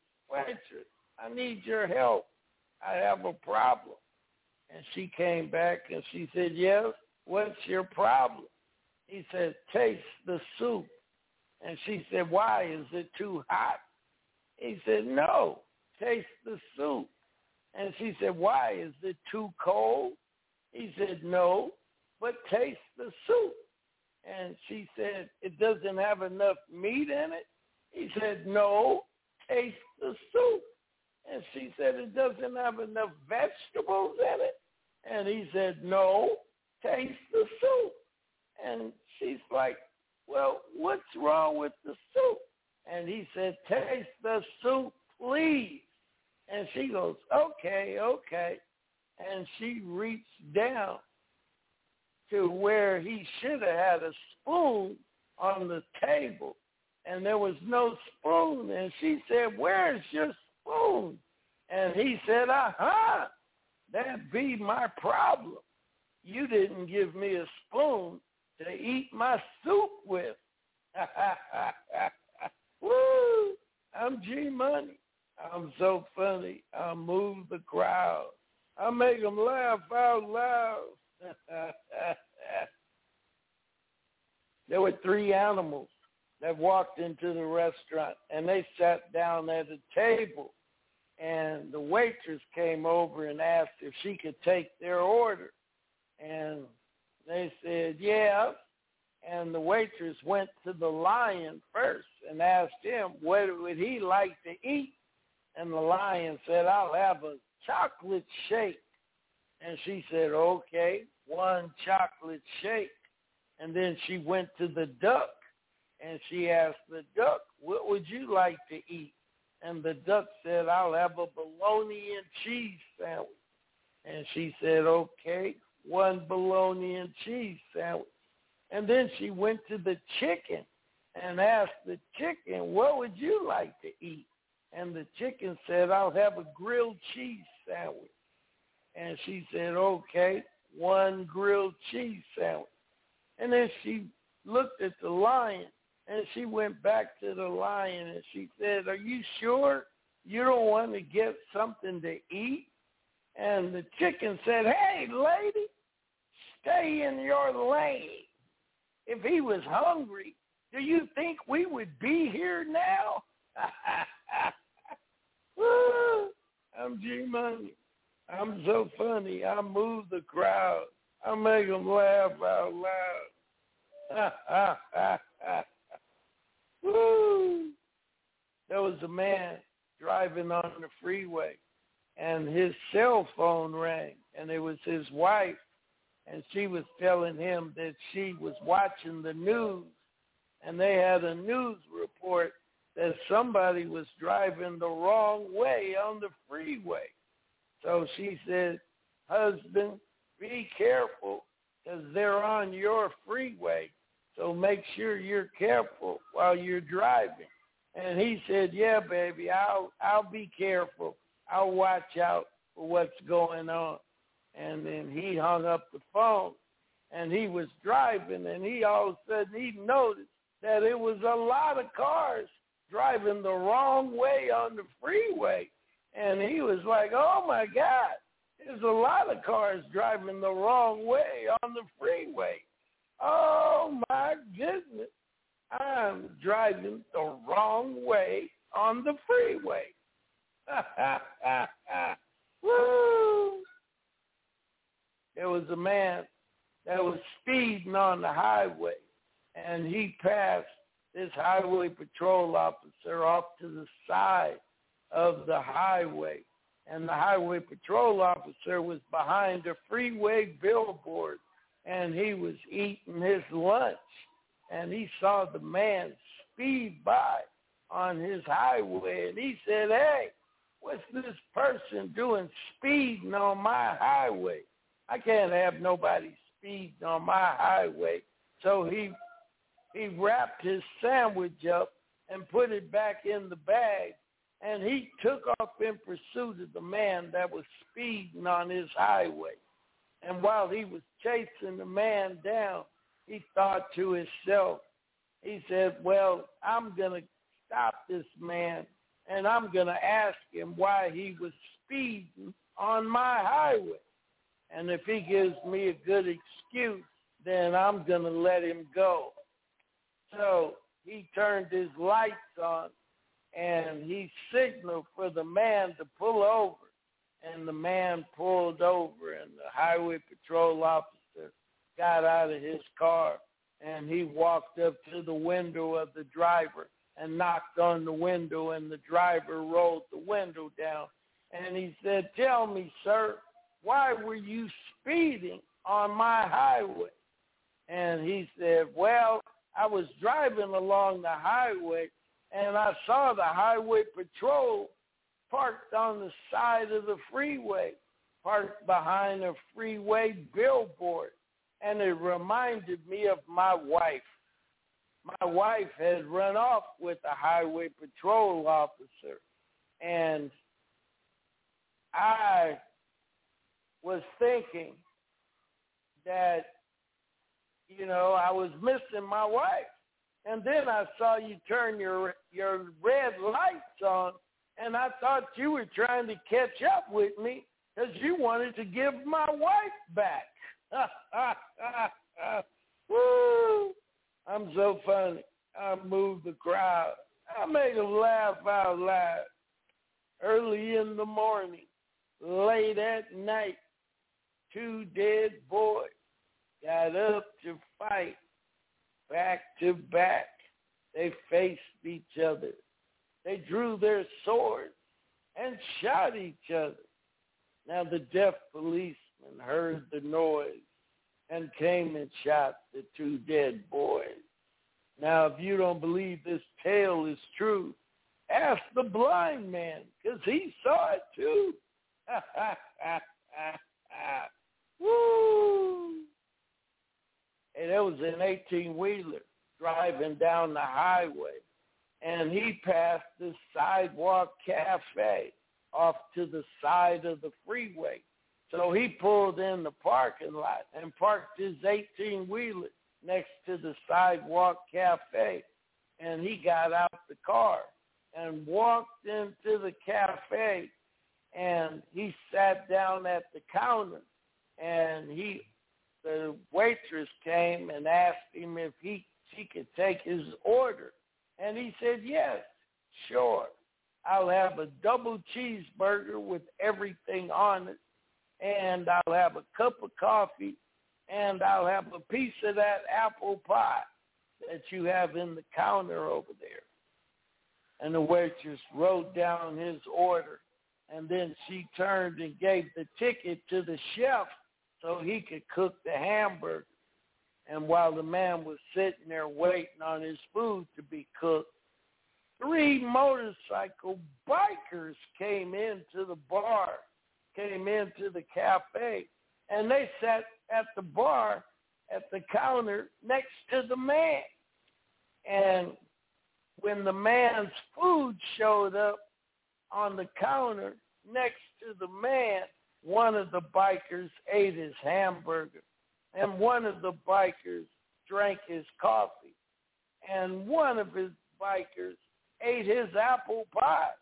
I need your help. I have a problem. And she came back, and she said, yes, what's your problem? He said, taste the soup. And she said, why? Is it too hot? He said, no, taste the soup. And she said, why? Is it too cold? He said, no, but taste the soup. And she said, it doesn't have enough meat in it? He said, no, taste the soup. And she said, it doesn't have enough vegetables in it? And he said, no, taste the soup. And she's like, well, what's wrong with the soup? And he said, taste the soup, please. And she goes, okay. And she reached down to where he should have had a spoon on the table, and there was no spoon. And she said, where's your spoon? And he said, that'd be my problem. You didn't give me a spoon to eat my soup with. Woo! I'm G Money. I'm so funny. I move the crowd. I make them laugh out loud. There were 3 animals that walked into the restaurant, and they sat down at a table, and the waitress came over and asked if she could take their order. And they said, yeah. And the waitress went to the lion first and asked him what would he like to eat. And the lion said, I'll have a chocolate shake. And she said, okay, 1 chocolate shake. And then she went to the duck, and she asked the duck, what would you like to eat? And the duck said, I'll have a bologna and cheese sandwich. And she said, okay, 1 bologna and cheese sandwich. And then she went to the chicken and asked the chicken, what would you like to eat? And the chicken said, I'll have a grilled cheese sandwich. And she said, okay, 1 grilled cheese sandwich. And then she looked at the lion, and she went back to the lion, and she said, are you sure you don't want to get something to eat? And the chicken said, hey, lady, stay in your lane. If he was hungry, do you think we would be here now? I'm G-Money. I'm so funny. I move the crowd. I make them laugh out loud. Woo! There was a man driving on the freeway, and his cell phone rang, and it was his wife, and she was telling him that she was watching the news, and they had a news report that somebody was driving the wrong way on the freeway. So she said, husband, be careful because they're on your freeway. So make sure you're careful while you're driving. And he said, yeah, baby, I'll be careful. I'll watch out for what's going on. And then he hung up the phone, and he was driving, and he all of a sudden he noticed that it was a lot of cars driving the wrong way on the freeway. And he was like, oh, my God, there's a lot of cars driving the wrong way on the freeway. Oh, my goodness, I'm driving the wrong way on the freeway. Woo! There was a man that was speeding on the highway, and he passed this highway patrol officer off to the side of the highway. And the highway patrol officer was behind a freeway billboard, and he was eating his lunch. And he saw the man speed by on his highway, and he said, hey, what's this person doing speeding on my highway? I can't have nobody speeding on my highway. So he wrapped his sandwich up and put it back in the bag, and he took off in pursuit of the man that was speeding on his highway. And while he was chasing the man down, he thought to himself, he said, well, I'm going to stop this man, and I'm going to ask him why he was speeding on my highway. And if he gives me a good excuse, then I'm going to let him go. So he turned his lights on, and he signaled for the man to pull over. And the man pulled over, and the highway patrol officer got out of his car, and he walked up to the window of the driver and knocked on the window, and the driver rolled the window down. And he said, tell me, sir, why were you speeding on my highway? And he said, well, I was driving along the highway, and I saw the highway patrol parked on the side of the freeway, parked behind a freeway billboard. And it reminded me of my wife. My wife had run off with a highway patrol officer, and I was thinking that, I was missing my wife. And then I saw you turn your red lights on, and I thought you were trying to catch up with me because you wanted to give my wife back. Woo! I'm so funny. I move the crowd. I make them laugh out loud. Early in the morning, late at night, 2 dead boys got up to fight. Back to back, they faced each other. They drew their swords and shot each other. Now the deaf policeman heard the noise and came and shot the 2 dead boys. Now, if you don't believe this tale is true, ask the blind man, because he saw it too. Woo! Hey, there was an 18-wheeler driving down the highway, and he passed the Sidewalk Cafe off to the side of the freeway. So he pulled in the parking lot and parked his 18-wheeler next to the Sidewalk Cafe, and he got out the car and walked into the cafe, and he sat down at the counter, and the waitress came and asked him if she could take his order, and he said, yes, sure. I'll have a double cheeseburger with everything on it, and I'll have a cup of coffee, and I'll have a piece of that apple pie that you have in the counter over there. And the waitress wrote down his order, and then she turned and gave the ticket to the chef so he could cook the hamburger. And while the man was sitting there waiting on his food to be cooked, 3 motorcycle bikers came into the bar, came into the cafe, and they sat at the bar at the counter next to the man. And when the man's food showed up on the counter next to the man, one of the bikers ate his hamburger, and one of the bikers drank his coffee, and one of his bikers ate his apple pie.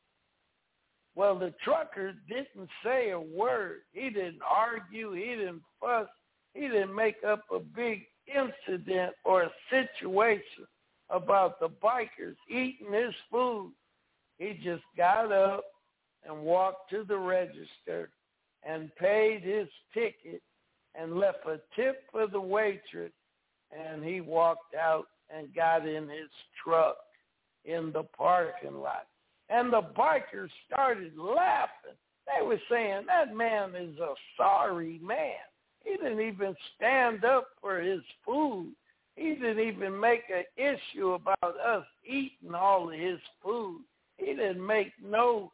Well, the trucker didn't say a word. He didn't argue. He didn't fuss. He didn't make up a big incident or a situation about the bikers eating his food. He just got up and walked to the register and paid his ticket and left a tip for the waitress, and he walked out and got in his truck in the parking lot. And the bikers started laughing. They were saying, that man is a sorry man. He didn't even stand up for his food. He didn't even make an issue about us eating all of his food. He didn't make no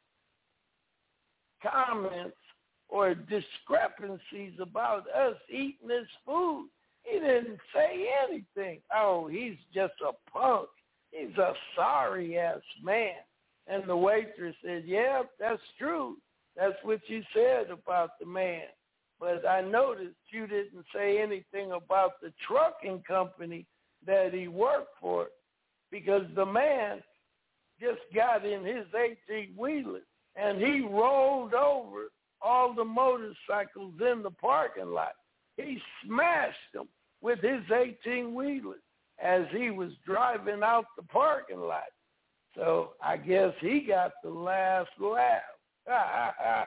comments or discrepancies about us eating his food. He didn't say anything. Oh, he's just a punk. He's a sorry-ass man. And the waitress said, yeah, that's true. That's what you said about the man. But I noticed you didn't say anything about the trucking company that he worked for, because the man just got in his 18-wheeler and he rolled over all the motorcycles in the parking lot. He smashed them with his 18-wheeler as he was driving out the parking lot. So I guess he got the last laugh.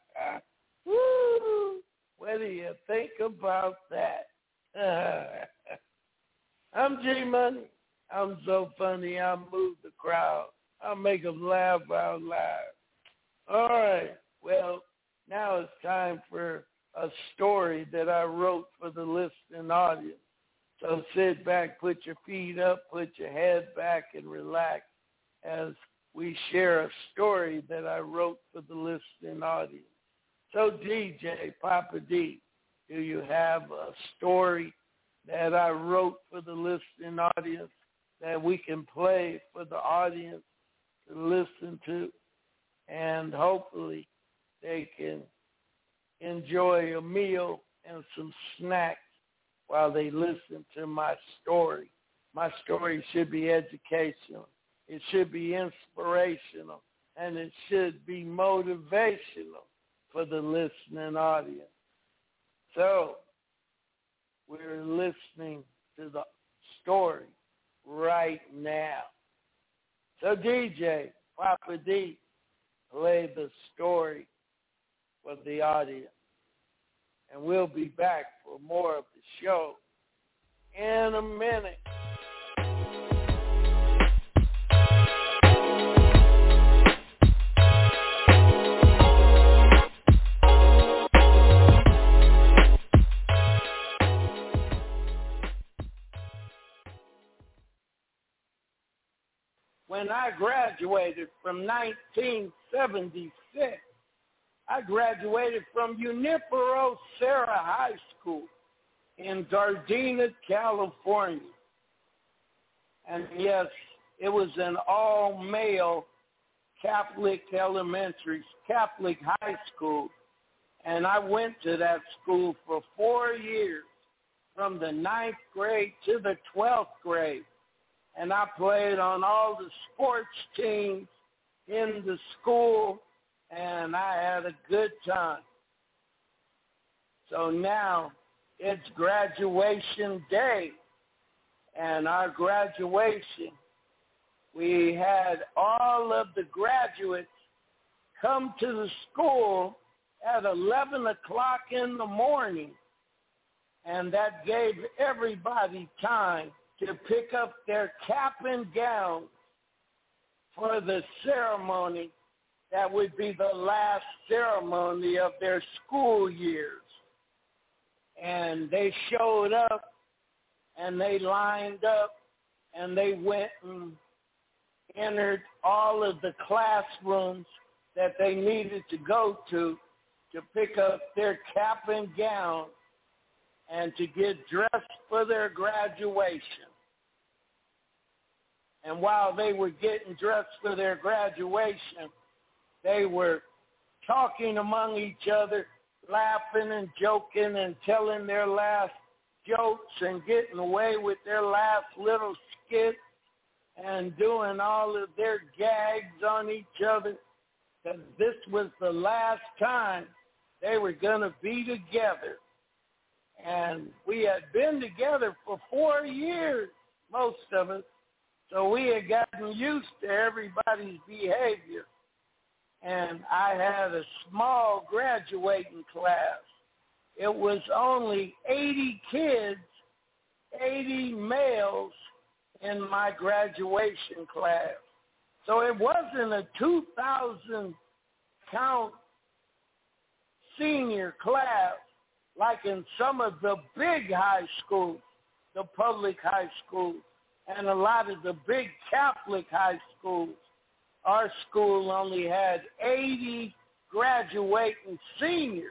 Woo! What do you think about that? I'm G-Money. I'm so funny, I move the crowd. I make them laugh out loud. All right. Well, now it's time for a story that I wrote for the listening audience. So sit back, put your feet up, put your head back, and relax as we share a story that I wrote for the listening audience. So DJ, Papa D, do you have a story that I wrote for the listening audience that we can play for the audience to listen to, and hopefully they can enjoy a meal and some snacks while they listen to my story? My story should be educational. It should be inspirational, and it should be motivational for the listening audience. So we're listening to the story right now. So DJ, Papa D, play the story for the audience. And we'll be back for more of the show in a minute. When I graduated from 1976, I graduated from Junipero Serra High School. in Gardena, California. And yes, it was an all-male Catholic Catholic high school. And I went to that school for 4 years, from the 9th grade to the 12th grade. And I played on all the sports teams in the school, and I had a good time. So now it's graduation day, and our graduation, we had all of the graduates come to the school at 11 o'clock in the morning, and that gave everybody time to pick up their cap and gown for the ceremony that would be the last ceremony of their school years. And they showed up, and they lined up, and they went and entered all of the classrooms that they needed to go to pick up their cap and gown and to get dressed for their graduation. And while they were getting dressed for their graduation, they were talking among each other, laughing and joking and telling their last jokes and getting away with their last little skits and doing all of their gags on each other, because this was the last time they were going to be together. And we had been together for 4 years, most of us, so we had gotten used to everybody's behavior. And I had a small graduating class. It was only 80 kids, 80 males in my graduation class. So it wasn't a 2,000 count senior class like in some of the big high schools, the public high schools, and a lot of the big Catholic high schools. Our school only had 80 graduating seniors.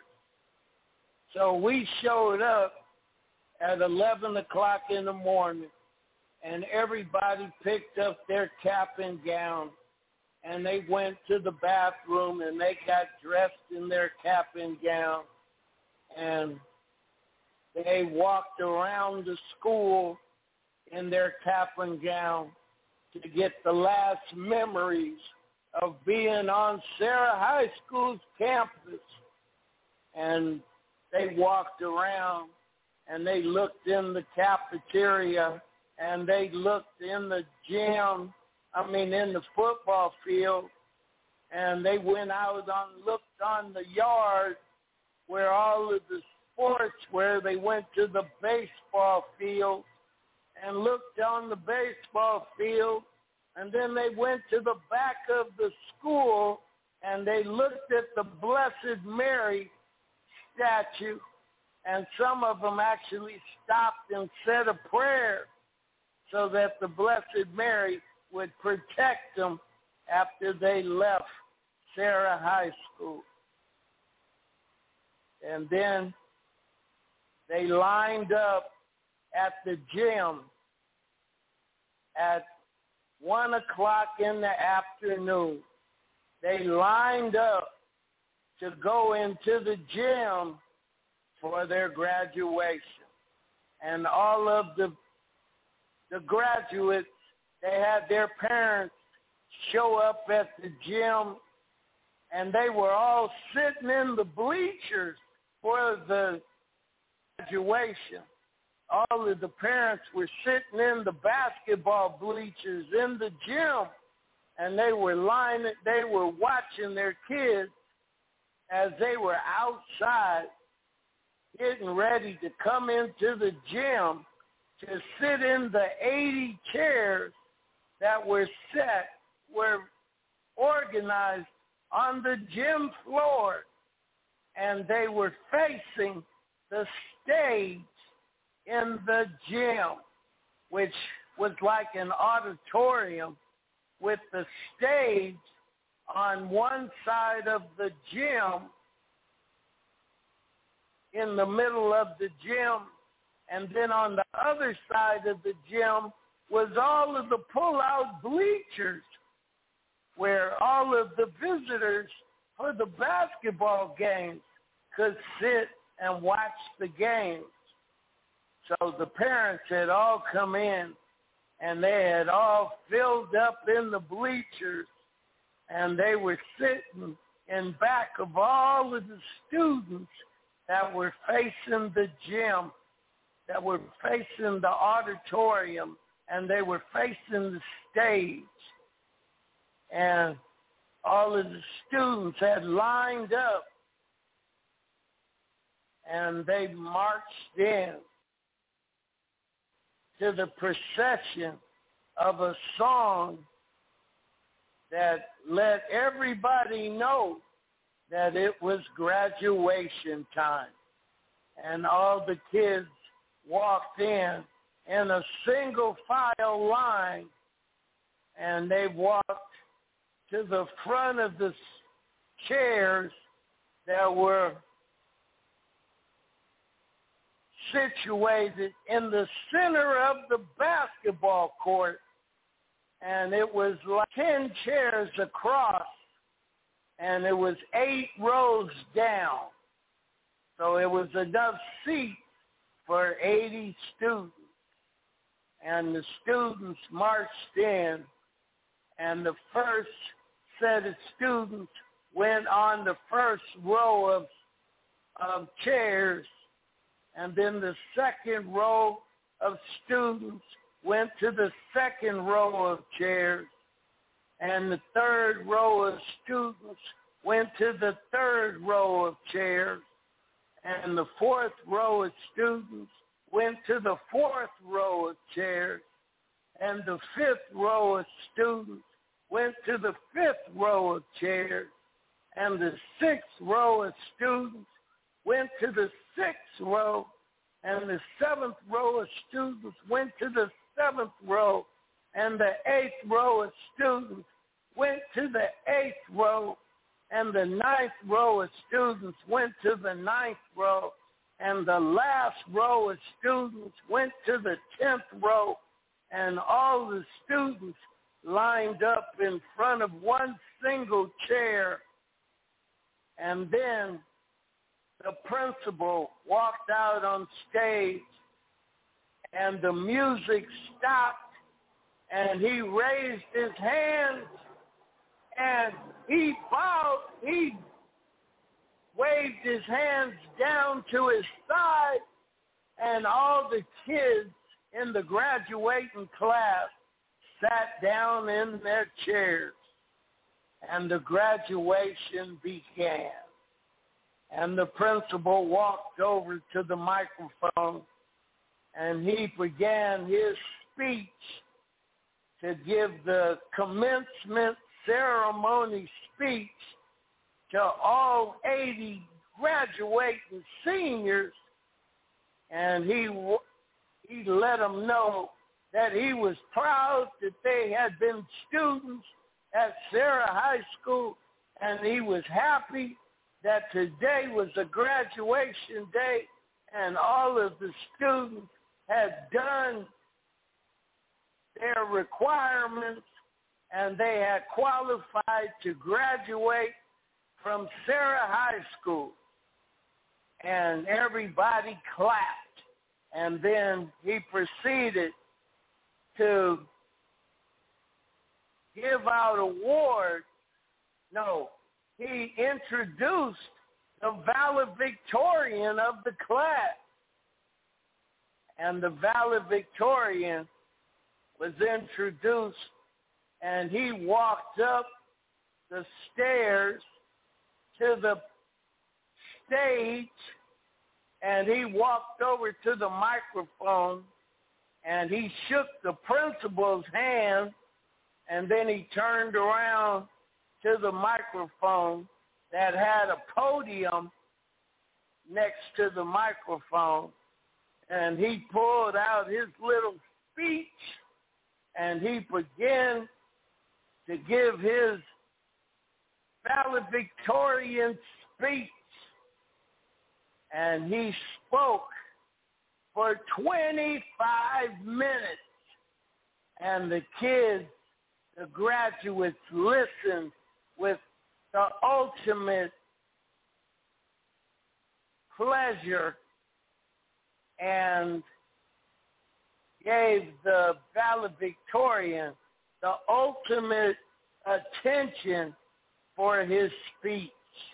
So we showed up at 11 o'clock in the morning, and everybody picked up their cap and gown, and they went to the bathroom, and they got dressed in their cap and gown, and they walked around the school in their cap and gown to get the last memories of being on Sarah High School's campus. And they walked around, and they looked in the cafeteria, and they looked in the gym, in the football field, and they went out and looked on the yard where all of the sports were. They went to the baseball field and looked on the baseball field, and then they went to the back of the school, and they looked at the Blessed Mary statue, and some of them actually stopped and said a prayer so that the Blessed Mary would protect them after they left Sarah High School. And then they lined up at the gym at 1 o'clock in the afternoon. They lined up to go into the gym for their graduation. And all of the graduates, they had their parents show up at the gym, and they were all sitting in the bleachers for the graduation. All of the parents were sitting in the basketball bleachers in the gym, and they were watching their kids as they were outside getting ready to come into the gym to sit in the 80 chairs that were organized on the gym floor, and they were facing the stage in the gym, which was like an auditorium with the stage on one side of the gym. In the middle of the gym And then on the other side of the gym was all of the pull-out bleachers where all of the visitors for the basketball games could sit and watch the games. So the parents had all come in, and they had all filled up in the bleachers, and they were sitting in back of all of the students that were facing the gym, that were facing the auditorium, and they were facing the stage. And all of the students had lined up, and they marched in to the procession of a song that let everybody know that it was graduation time. And all the kids walked in a single file line, and they walked to the front of the chairs that were situated in the center of the basketball court, and it was like 10 chairs across, and it was 8 rows down. So it was enough seats for 80 students. And the students marched in, and the first set of students went on the first row of chairs, and then the second row of students went to the second row of chairs, and the third row of students went to the third row of chairs, and the fourth row of students went to the fourth row of chairs, and the fifth row of students went to the fifth row of chairs, and the sixth row of students went to the sixth row, and the seventh row of students went to the seventh row, and the eighth row of students went to the eighth row, and the ninth row of students went to the ninth row, and the last row of students went to the 10th row, and all the students lined up in front of one single chair. And then the principal walked out on stage, and the music stopped, and he raised his hands, and he bowed, he waved his hands down to his side, and all the kids in the graduating class sat down in their chairs, and the graduation began. And the principal walked over to the microphone, and he began his speech to give the commencement ceremony speech to all 80 graduating seniors, and he let them know that he was proud that they had been students at Sarah High School, and he was happy that today was a graduation day, and all of the students had done their requirements, and they had qualified to graduate from Sarah High School. And everybody clapped, and then he proceeded to give out awards. No, he introduced the valedictorian of the class. And the valedictorian was introduced, and he walked up the stairs to the stage, and he walked over to the microphone, and he shook the principal's hand, and then he turned around to the microphone that had a podium next to the microphone, and he pulled out his little speech, and he began to give his valedictorian speech, and he spoke for 25 minutes. And the kids, the graduates, listened with the ultimate pleasure and gave the valedictorian the ultimate attention for his speech.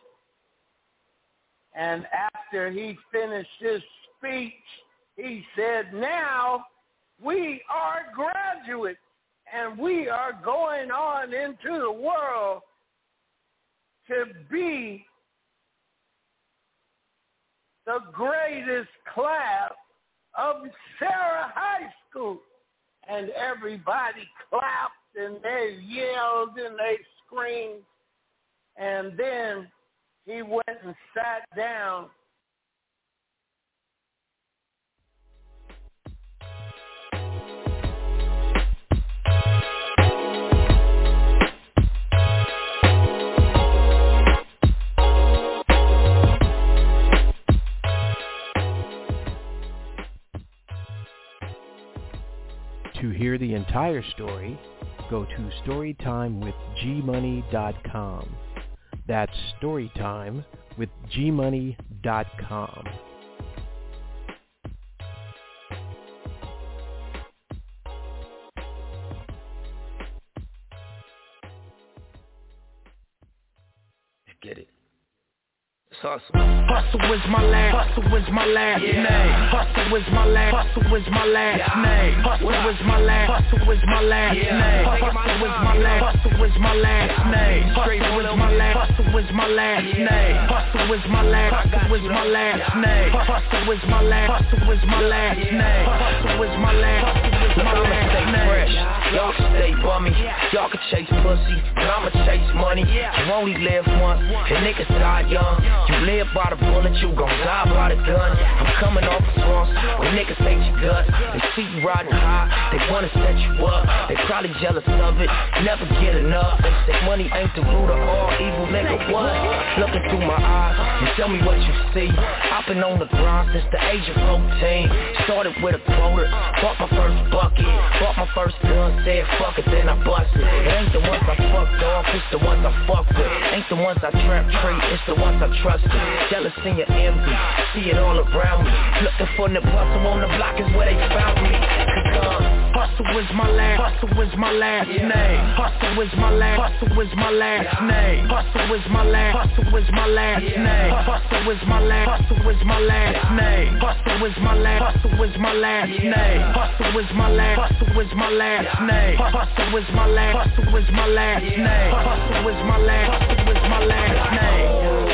And after he finished his speech, he said, now we are graduates and we are going on into the world to be the greatest class of Sarah High School. And everybody clapped and they yelled and they screamed. And then he went and sat down. To hear the entire story, go to storytimewithgmoney.com. That's storytimewithgmoney.com. Get it. Hustle. Hustle is my last. Hustle is my last name. Hustle is my last. Hustle is my last name. Hustle is my last. Hustle is my last name. Hustle is my last. Hustle is my last name. Hustle is my last. Hustle is my last name. Hustle is my last. Hustle is my last name. Hustle is my last. Hustle is my last name. Hustle is my last. Hustle is my last name. Y'all can stay bummy. Y'all can chase pussy, but I'ma chase money. You only live once, and niggas die young. You live by the bullet, you gon' die by the gun. I'm coming off the swamps when niggas hate your guts. They see you riding high, they wanna set you up. They probably jealous of it, never get enough. They say money ain't the root of all evil, nigga, what? Look into my eyes and tell me what you see. I've been on the grind since the age of 14. Started with a quota, bought my first bucket, bought my first gun, said fuck it, then I busted. It ain't the ones I fucked off, it's the ones I fuck with. Ain't the ones I trap treat, it's the ones I trust. Jealousy and envy, see it all around me. Looking for the hustle on the block is where they found me. Hustle is my last. Hustle is my last name. Hustle is my last. Hustle is my last name. Hustle is my last. Hustle is my last name. Hustle is my last. Hustle is my last name. Hustle is my last. Hustle is my last name. Hustle is my last. Hustle is my last name. Hustle is my last. Hustle is my last name. Hustle is my last. Hustle is my last name.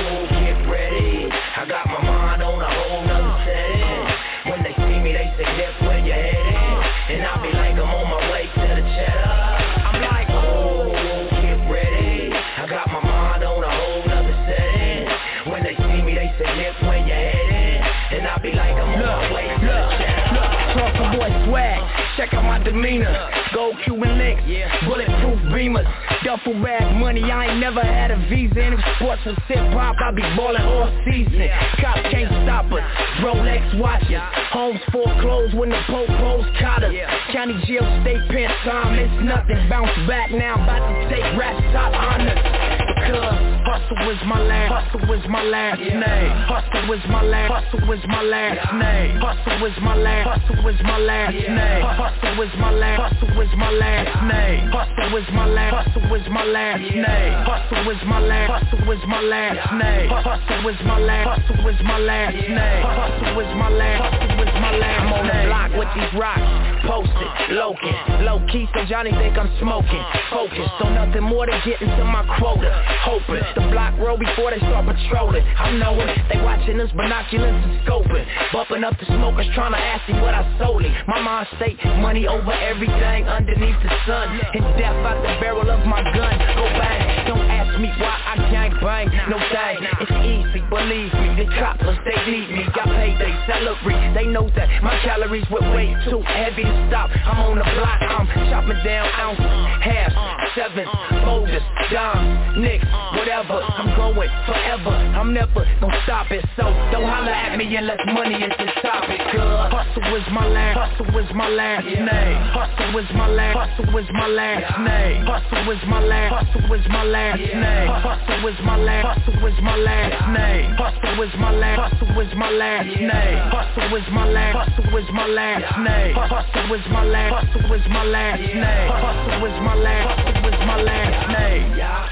I got my mind on a whole nother setting. When they see me, they say, guess where you're headed? And I'll be like, I'm on my way to the cheddar. I'm like, oh, get ready. I got my mind on a whole nother setting. When they see me, they say, guess where you're headed? And I'll be like, I'm on my way to the cheddar. Truffle boy swag, check out my demeanor. Gold Cuban links, bulletproof beamers. Duffel bag money, I ain't never had a visa. And if sports was hip-hop, I be ballin' all season. Cops can't stop us, Rolex watches. Homes foreclosed when the po-pos caught us. County jail, state pen time, it's nothing. Bounce back now, I'm about to take rap top honors. Because hustle is my last. Hustle is my last name. Hustle is my last. Hustle is my last name. Hustle is my last. Hustle is my last name. Hustle is my last. Hustle is my last name. Hustle is my last. Hustle is my last name. Hustle is my last. Hustle is my last name. Hustle is my last. Hustle is my last name. Hustle is my last. Hustle is my last. I'm on the block with these rocks, posted, low key, so Johnny think I'm smoking. Focused on nothing more than getting to my quota. Hoping the block roll before they start patrolling. I'm knowing they watching us binoculars and scoping. Bumping up the smokers trying to ask me what I sold it. My mind state money over everything underneath the sun. And death out the barrel of my gun. Go bang. Don't ask me why I gang bang. No thing. It's easy, believe me. The coppers, they need me. Got paid they salary. They know that my calories were way too heavy to stop. I'm on the block. I'm chopping down ounces, halves, sevens, folders, dimes, nicks, whatever. I'm going forever. I'm never gonna stop it, so don't holler at me unless money is the topic. Hustle is my last, hustle is my last name. Hustle is my last, hustle is my last name. Hustle is my last, hustle is my last name. Hustle is my last, hustle is my last name. Hustle is my last, hustle is my last name. Hustle is my last, hustle is my last name. Hustle is my last, hustle is my last name. Hustle is my last, hustle is my last name. Yeah.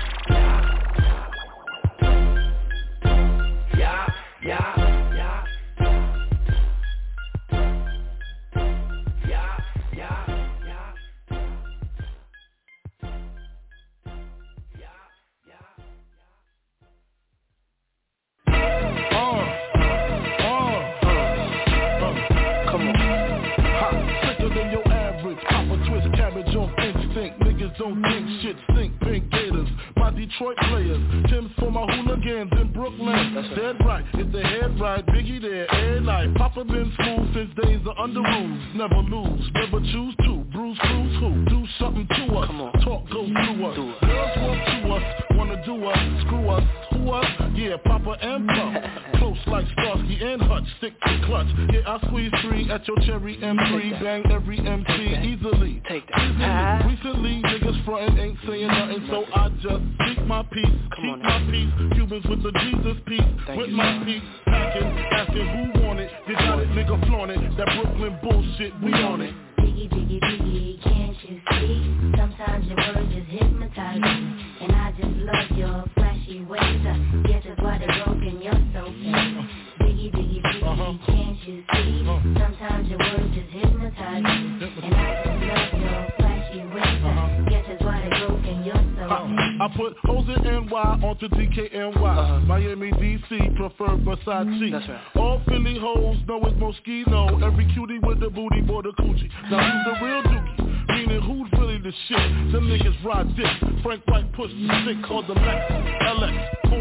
Don't think shit, stink, pink gators. My Detroit players, Tim's for my hooligans in Brooklyn. Dead right, if the head right, Biggie there, every night. Papa been smooth since days of under rules. Never lose, never choose to. Bruce, cruise, who? Do something to us. Talk goes through us. Girls walk to us, wanna do us, screw us, who us? Yeah, Papa and Puff. Close like Starsky and Hutch, stick to clutch. Yeah, I squeeze 3 at your cherry M3. Bang every MC easily. Take that. Recently, niggas frontin' ain't saying nothing, so I just keep my peace, keep my peace. Cubans with the Jesus peace, with my peace. Packing, asking who want it. You got it, nigga, flaunt it. That Brooklyn bullshit, we on it. Biggie, biggie, biggie, can't you see? Sometimes your words just hypnotize me. And I just love your flashy ways. Guess that's why they're broken, you're so fake. Biggie, biggie, biggie, can't you see? Sometimes your words just hypnotize me. And I just love your flashy ways. Guess that's why they're broken, you're so fake. I put O's in NY onto DKNY. Miami, DC, prefer Versace. That's right. All Philly hoes know it's Moschino. Every cutie with the booty, boy, the coochie. Now who's the real dookie? Meaning who's really the shit? Them niggas ride dick. Frank White push the stick called the Lexus LX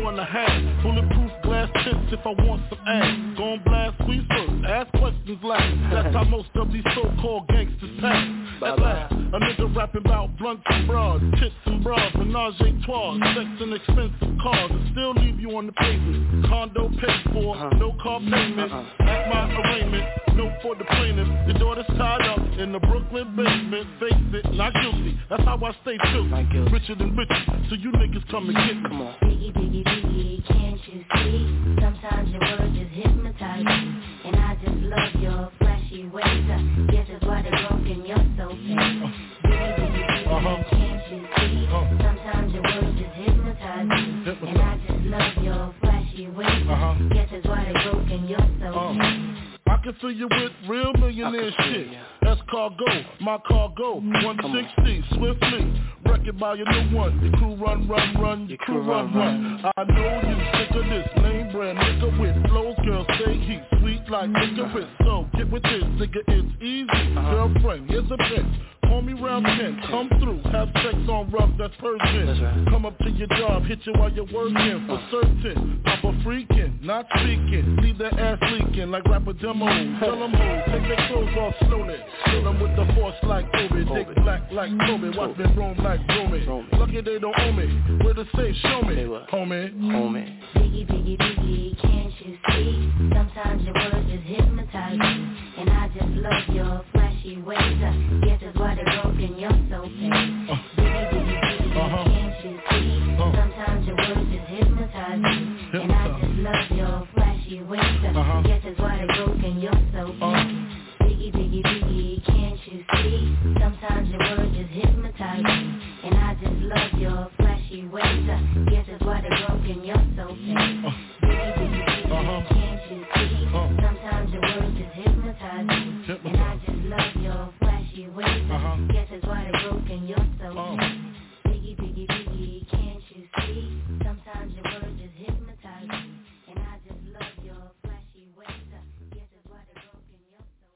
4.5. Bulletproof glass tips if I want some ass. Gon' blast squeeze first, ask questions last. That's how most of these so-called gangsters pass. At last, a nigga rapping about blunts and bras, tits and bras, menage a trois, sex and expensive cars, and still leave you on the pavement. Condo paid for, no car payment. At my arraignment, no for the plaintiff. Your daughter's tied up in the Brooklyn basement. Face it, not guilty. That's how I stay true. Richer than richer, so you niggas come and get me. Come on. Biggie, biggie, biggie, can't you see? Sometimes your words just hypnotize me. And I just love your flashy ways. Guess that's why they're broken, you're so fake. Biggie, biggie, biggie, can't you see? Sometimes your words just hypnotize me. And I just love your flashy ways. Guess that's why they're broken, you're so fake. I can fill you with real millionaire shit. That's cargo, my cargo, 160, swiftly. Wreck it by your new one. Your crew run, your crew run. I know you sick of this lame brand nigga with flows, girl, say heat sweet like licorice. So get with this, nigga, it's easy. Girlfriend, here's a bitch. Call me round 10, come through, have sex on rough, that's Persian. Right. Come up to your job, hit you while you're working, for certain. Papa freaking, not speaking, leave that ass leaking like rapper demo. Tell them hoes, take their clothes off slowly. Fill them with the force like Kobe, dick black like Kobe, watch me roam like Romy. Lucky they don't owe me, where the safe, show me, homie. Biggie, biggie, biggie, can't you see? Sometimes your words just hypnotize me. And I just love your flashy ways. Guess that's why they're broken, you're so fake. Biggie, biggie, biggie, can't you see? Sometimes your words just hypnotize me. And I just love your flashy ways. Guess that's why they're broken, you're so fake. Biggie, biggie, biggie, can't you see? Sometimes your words just hypnotize me. And I just love your flashy ways. Guess that's why they're broken, you're so fake. Biggie, biggie, biggie, can't you see? Sometimes your words just hypnotize me. And I just love your flashy ways. Guess that's why they're broken, you're so fake. Biggie, biggie, biggie, can't you see? Sometimes your words just hypnotize me. And I just love your flashy ways. Guess that's why they're broken, you're so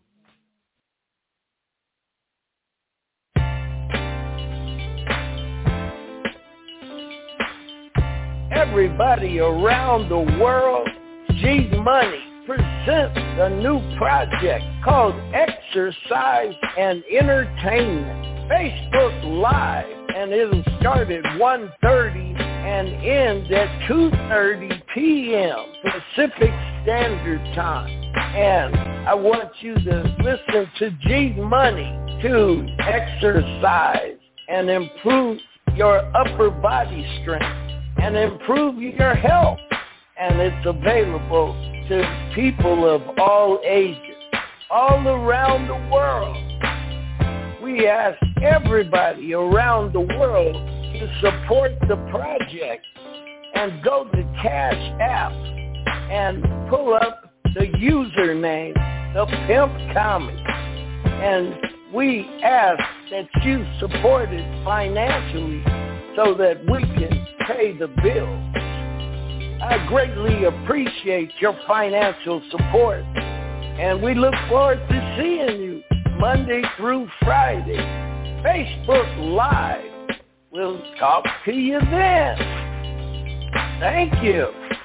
fake. Everybody around the world, G Money presents a new project called Exercise and Entertainment. Facebook Live, and it'll start at 1:30 and end at 2:30 p.m. Pacific Standard Time. And I want you to listen to G Money to exercise and improve your upper body strength and improve your health. And it's available to people of all ages, all around the world. We ask everybody around the world to support the project and go to Cash App and pull up the username, The Pimp Comic. And we ask that you support it financially so that we can pay the bills. I greatly appreciate your financial support, and we look forward to seeing you Monday through Friday, Facebook Live. We'll talk to you then. Thank you.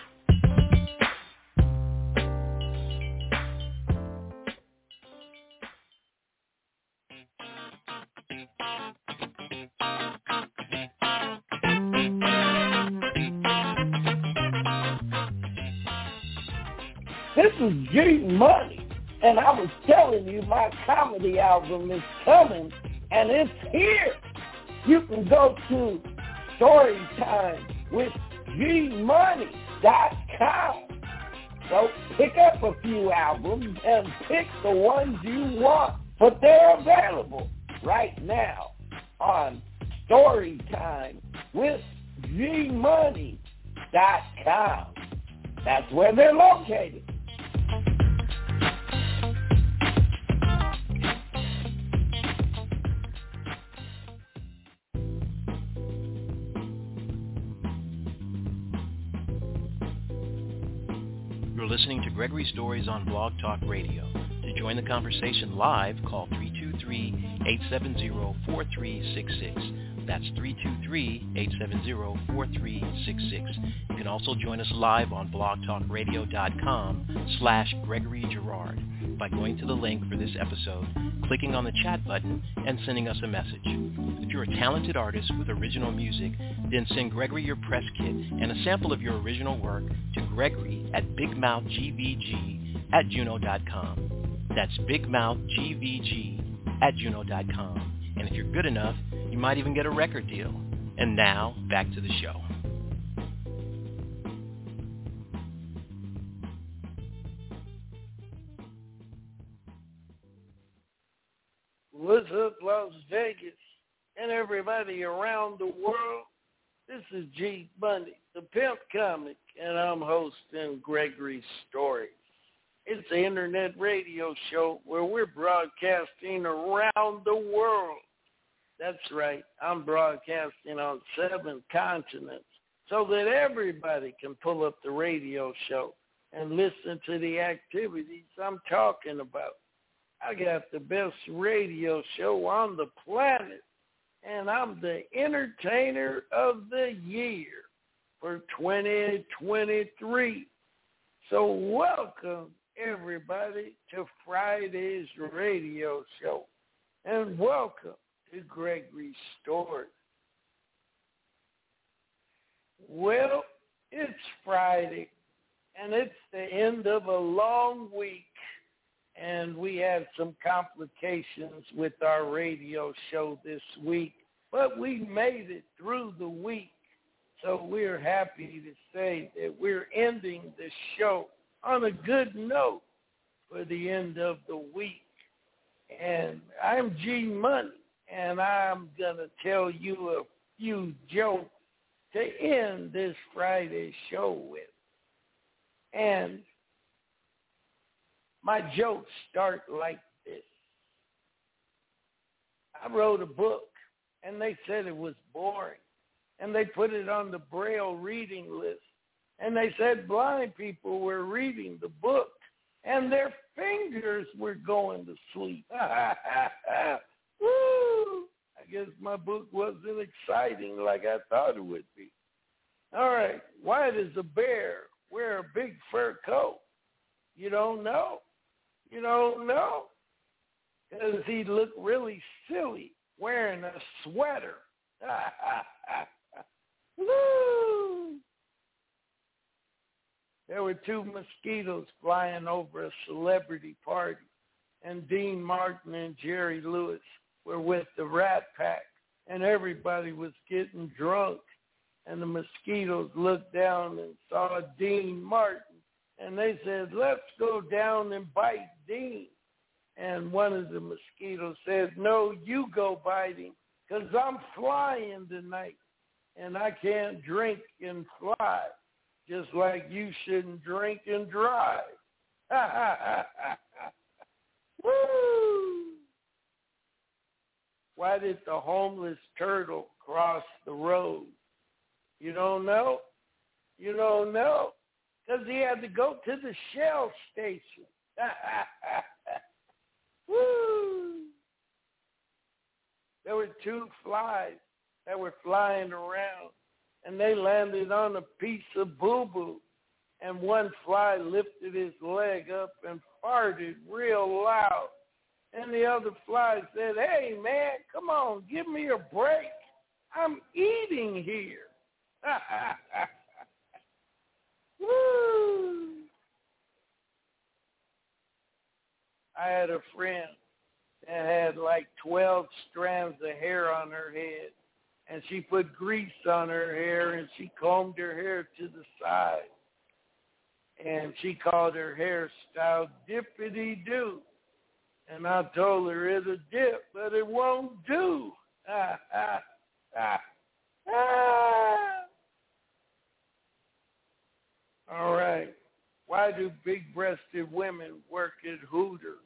This is G Money, and I was telling you my comedy album is coming, and it's here. You can go to StorytimeWithGMoney.com. So pick up a few albums and pick the ones you want, but they're available right now on StorytimeWithGMoney.com. That's where they're located. You're listening to Gregory Stories on Blog Talk Radio. To join the conversation live, call 323-870-4366. That's 323-870-4366. You can also join us live on blogtalkradio.com/Gregory Girard by going to the link for this episode, clicking on the chat button, and sending us a message. If you're a talented artist with original music, then send Gregory your press kit and a sample of your original work to Gregory at bigmouthgvg@juno.com. That's bigmouthgvg@juno.com. And if you're good enough, you might even get a record deal. And now, back to the show. What's up, Las Vegas, and everybody around the world? This is G Money, the Pimp Comic, and I'm hosting Gregory Stories. It's an internet radio show where we're broadcasting around the world. That's right, I'm broadcasting on 7 continents so that everybody can pull up the radio show and listen to the activities I'm talking about. I got the best radio show on the planet, and I'm the Entertainer of the Year for 2023. So welcome, everybody, to Friday's radio show, and welcome to Gregory Stories. Well, it's Friday, and it's the end of a long week. And we had some complications with our radio show this week, but we made it through the week. So we're happy to say that we're ending the show on a good note for the end of the week. And I'm G Money, and I'm going to tell you a few jokes to end this Friday show with. And my jokes start like this. I wrote a book, and they said it was boring. And they put it on the Braille reading list. And they said blind people were reading the book, and their fingers were going to sleep. Woo! I guess my book wasn't exciting like I thought it would be. All right, why does a bear wear a big fur coat? You don't know. You don't know, because he looked really silly wearing a sweater. Woo! There were 2 mosquitoes flying over a celebrity party, and Dean Martin and Jerry Lewis were with the Rat Pack, and everybody was getting drunk, and the mosquitoes looked down and saw Dean Martin, and they said, let's go down and bite Dean. And one of the mosquitoes said, no, you go bite him, because I'm flying tonight, and I can't drink and fly, just like you shouldn't drink and drive. Woo! Why did the homeless turtle cross the road? You don't know? You don't know? Because he had to go to the Shell station. Woo! There were 2 flies that were flying around, and they landed on a piece of boo-boo, and one fly lifted his leg up and farted real loud, and the other fly said, hey, man, come on, give me a break. I'm eating here. Woo! I had a friend that had like 12 strands of hair on her head, and she put grease on her hair, and she combed her hair to the side, and she called her hairstyle Dippity-Doo. And I told her it'll dip, but it won't do. All right. Why do big-breasted women work at Hooters?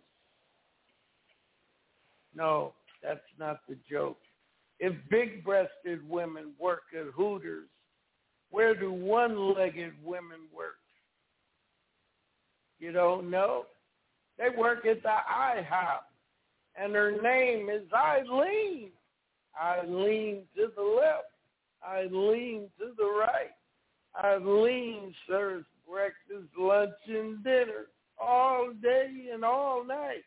No, that's not the joke. If big-breasted women work at Hooters, where do one-legged women work? You don't know? They work at the IHOP, and her name is Eileen. Eileen to the left. Eileen to the right. Eileen serves breakfast, lunch, and dinner all day and all night.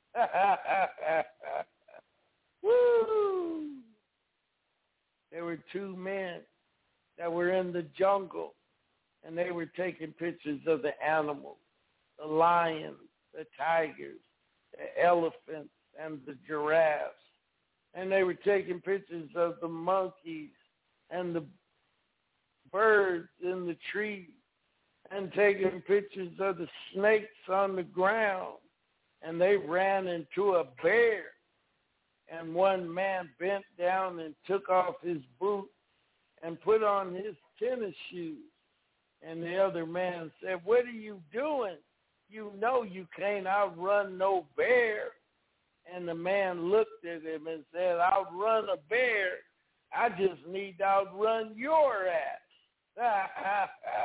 Woo! There were 2 men that were in the jungle, and they were taking pictures of the animals, the lions, the tigers, the elephants, and the giraffes. And they were taking pictures of the monkeys and the birds in the trees, and taking pictures of the snakes on the ground. And they ran into a bear. And one man bent down and took off his boot and put on his tennis shoes. And the other man said, what are you doing? You know you can't outrun no bear. And the man looked at him and said, outrun a bear? I just need to outrun your ass.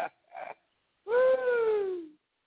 Woo!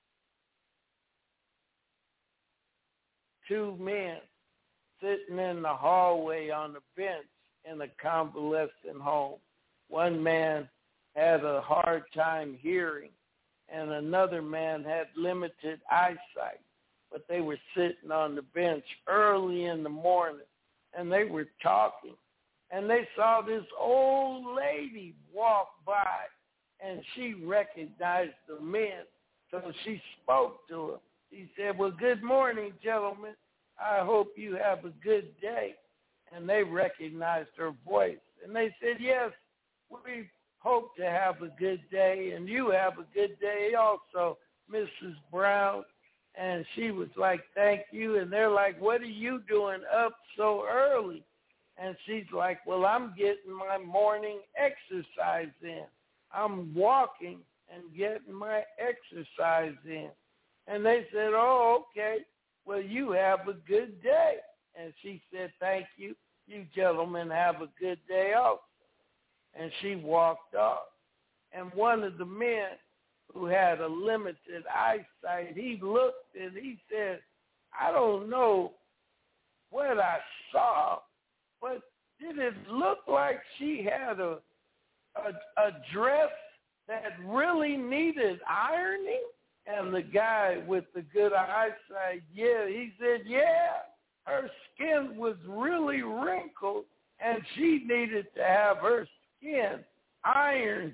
2 men sitting in the hallway on the bench in a convalescent home. One man had a hard time hearing, and another man had limited eyesight. But they were sitting on the bench early in the morning, and they were talking. And they saw this old lady walk by, and she recognized the men, so she spoke to them. She said, well, good morning, gentlemen. I hope you have a good day. And they recognized her voice. And they said, yes, we hope to have a good day, and you have a good day also, Mrs. Brown. And she was like, thank you. And they're like, what are you doing up so early? And she's like, well, I'm getting my morning exercise in. I'm walking and getting my exercise in. And they said, oh, okay, well, you have a good day. And she said, thank you. You gentlemen have a good day also. And she walked off. And one of the men who had a limited eyesight, he looked and he said, I don't know what I saw, but did it look like she had a dress that really needed ironing? And the guy with the good eyesight, he said, her skin was really wrinkled, and she needed to have her skin ironed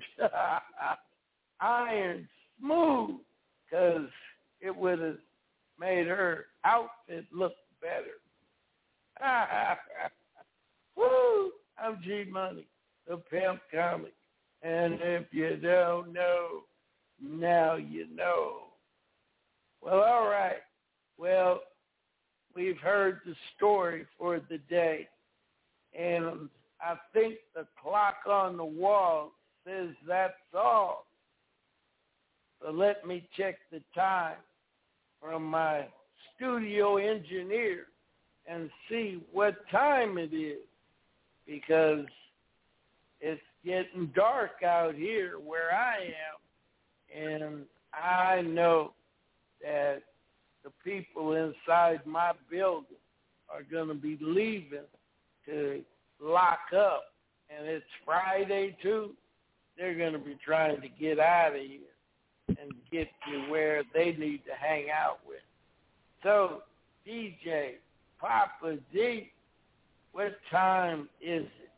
smooth, because it would have made her outfit look better. Woo! I'm G Money, the pimp comic. And if you don't know, now you know. Well, all right. Well, we've heard the story for the day. And I think the clock on the wall says that's all. So let me check the time from my studio engineer and see what time it is, because it's getting dark out here where I am, and I know that the people inside my building are going to be leaving to lock up, and it's Friday too. They're going to be trying to get out of here and get to where they need to hang out with. So, DJ Papa D, what time is it?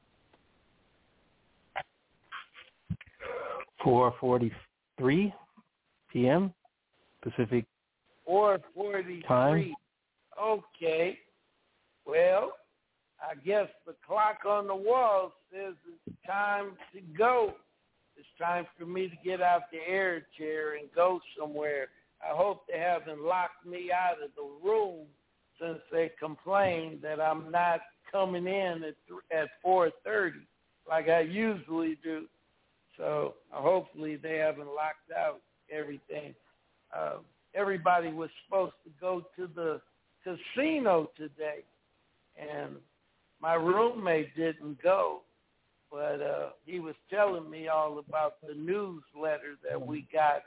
4:43 p.m. Pacific 4:43 time. Okay. Well, I guess the clock on the wall says it's time to go. It's time for me to get out the air chair and go somewhere. I hope they haven't locked me out of the room since they complained that I'm not coming in at 4:30 like I usually do. So hopefully they haven't locked out everything. Everybody was supposed to go to the casino today, and my roommate didn't go, but he was telling me all about the newsletter that we got.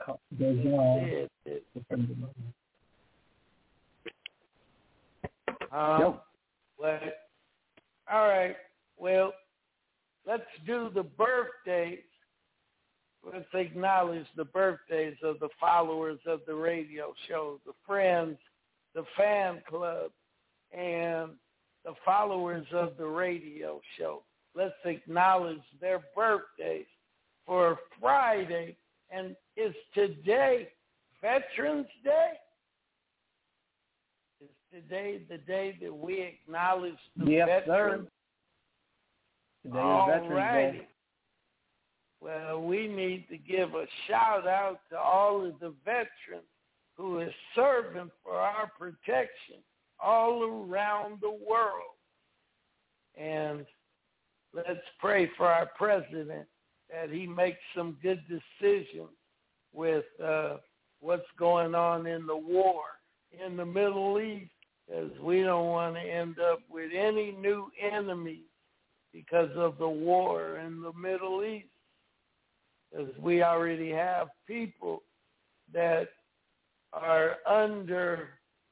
But, all right, well, let's do the birthdays. Let's acknowledge the birthdays of the followers of the radio show, the friends, the fan club, and the followers of the radio show. Let's acknowledge their birthdays for Friday. And is today Veterans Day? Is today the day that we acknowledge the veterans? Sir. Today is Veterans Day. Well, we need to give a shout out to all of the veterans who are serving for our protection all around the world. And let's pray for our president that he makes some good decisions with what's going on in the war in the Middle East, because we don't want to end up with any new enemies because of the war in the Middle East. Because we already have people that are under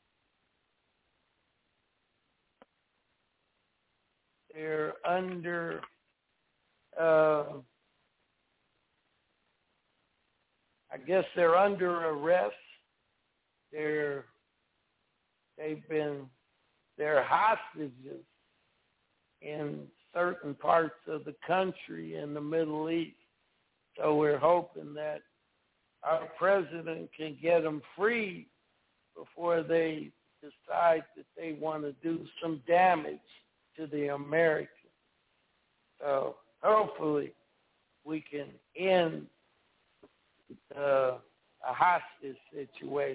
arrest. They're hostages in certain parts of the country in the Middle East. So we're hoping that our president can get them free before they decide that they want to do some damage to the Americans. So hopefully we can end a hostage situation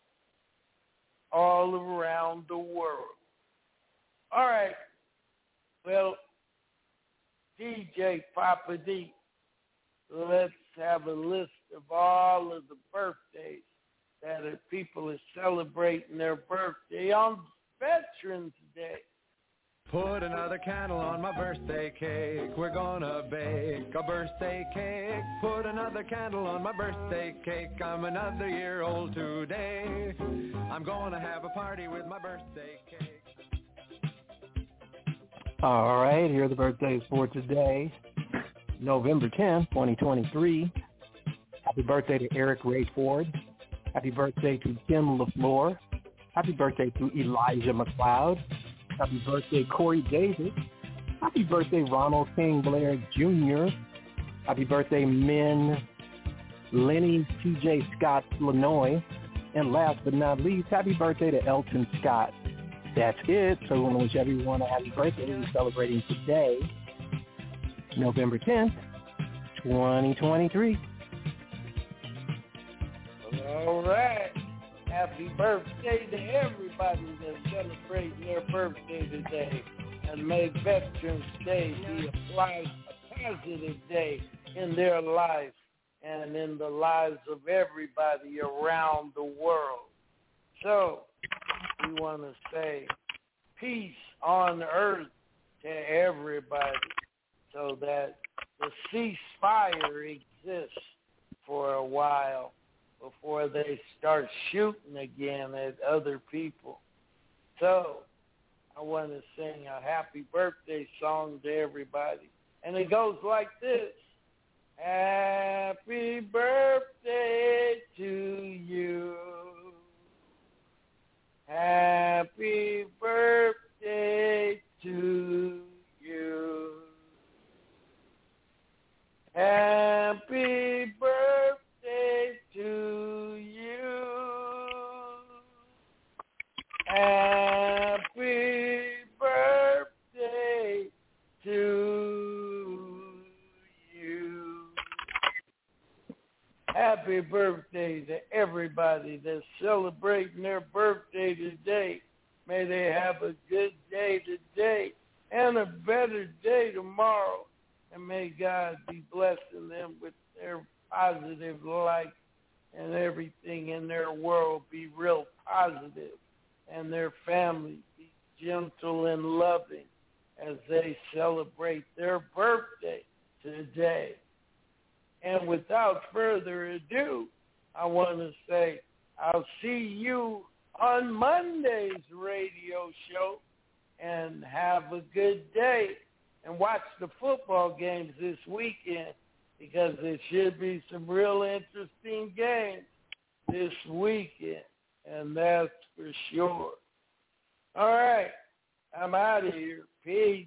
all around the world. All right. Well, DJ Papa D, let's have a list of all of the birthdays that people are celebrating their birthday on Veterans Day. Put another candle on my birthday cake. We're gonna bake a birthday cake. Put another candle on my birthday cake. I'm another year old today. I'm gonna have a party with my birthday cake. All right, here are the birthdays for today. November 10th, 2023. Happy birthday to Eric Ray Ford. Happy birthday to Tim LaFleur. Happy birthday to Elijah McLeod. Happy birthday, Corey Davis. Happy birthday, Ronald King Blair Jr. Happy birthday, Min, Lenny T.J. Scott, Illinois. And last but not least, happy birthday to Elton Scott. That's it. So we want to wish everyone a happy birthday. We're celebrating today, November 10th, 2023. All right. Happy birthday to everybody that's celebrating their birthday today. And may Veterans Day be a positive day in their life and in the lives of everybody around the world. So we want to say peace on earth to everybody so that the ceasefire exists for a while before they start shooting again at other people. So I want to sing a happy birthday song to everybody. And it goes like this. Happy birthday to you. Happy birthday to you. Happy birthday to you. Happy birthday to you. Happy birthday to everybody that's celebrating their birthday today. May they have a good day today and a better day tomorrow. And may God be blessing them with their positive life and everything in their world be real positive and their family be gentle and loving as they celebrate their birthday today. And without further ado, I want to say I'll see you on Monday's radio show, and have a good day. And watch the football games this weekend, because there should be some real interesting games this weekend, and that's for sure. All right, I'm out of here. Peace.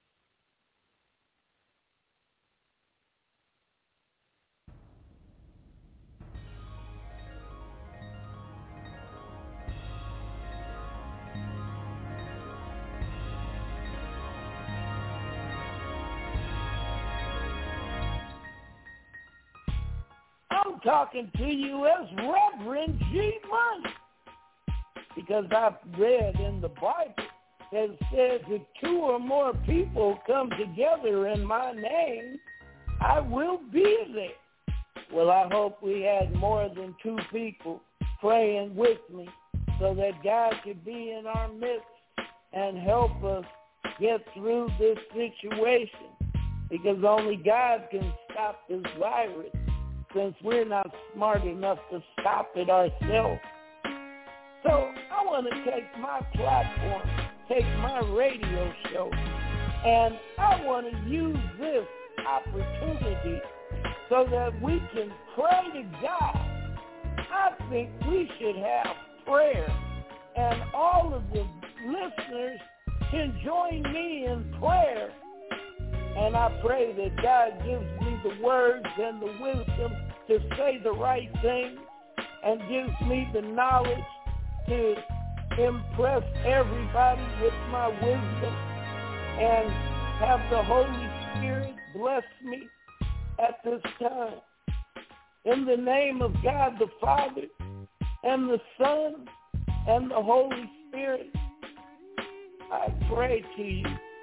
I'm talking to you as Reverend G Money, because I've read in the Bible that it says if 2 or more people come together in my name, I will be there. Well, I hope we had more than 2 people praying with me so that God could be in our midst and help us get through this situation, because only God can stop this virus, since we're not smart enough to stop it ourselves. So I want to take my platform, take my radio show, and I want to use this opportunity so that we can pray to God. I think we should have prayer, and all of the listeners can join me in prayer. And I pray that God gives me the words and the wisdom to say the right thing, and gives me the knowledge to impress everybody with my wisdom, and have the Holy Spirit bless me at this time. In the name of God the Father, and the Son, and the Holy Spirit, I pray to you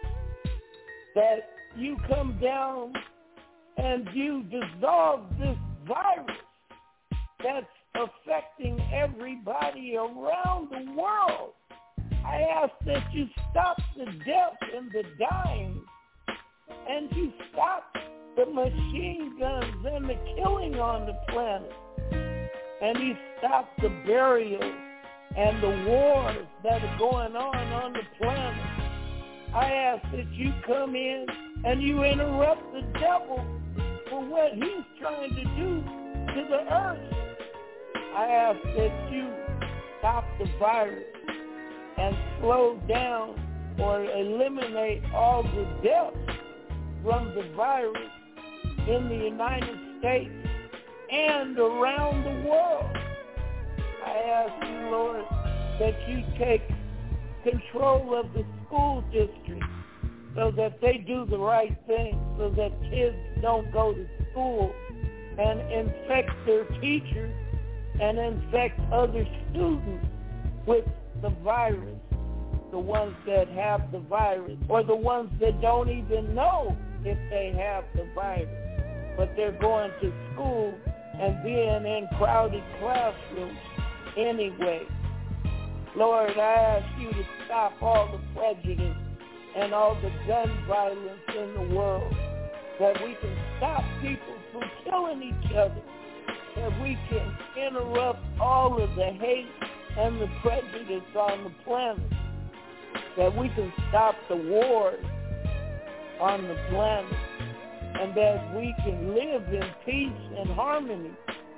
that you come down and you dissolve this virus that's affecting everybody around the world. I ask that you stop the death and the dying, and you stop the machine guns and the killing on the planet, and you stop the burials and the wars that are going on the planet. I ask that you come in and you interrupt the devil for what he's trying to do to the earth. I ask that you stop the virus and slow down or eliminate all the deaths from the virus, in the United States and around the world. I ask you, Lord, that you take control of the school district so that they do the right thing, so that kids don't go to school and infect their teachers and infect other students with the virus, the ones that have the virus, or the ones that don't even know if they have the virus, but they're going to school and being in crowded classrooms anyway. Lord, I ask you to stop all the prejudice and all the gun violence in the world, that we can stop people from killing each other, that we can interrupt all of the hate and the prejudice on the planet, that we can stop the wars on the planet, and that we can live in peace and harmony,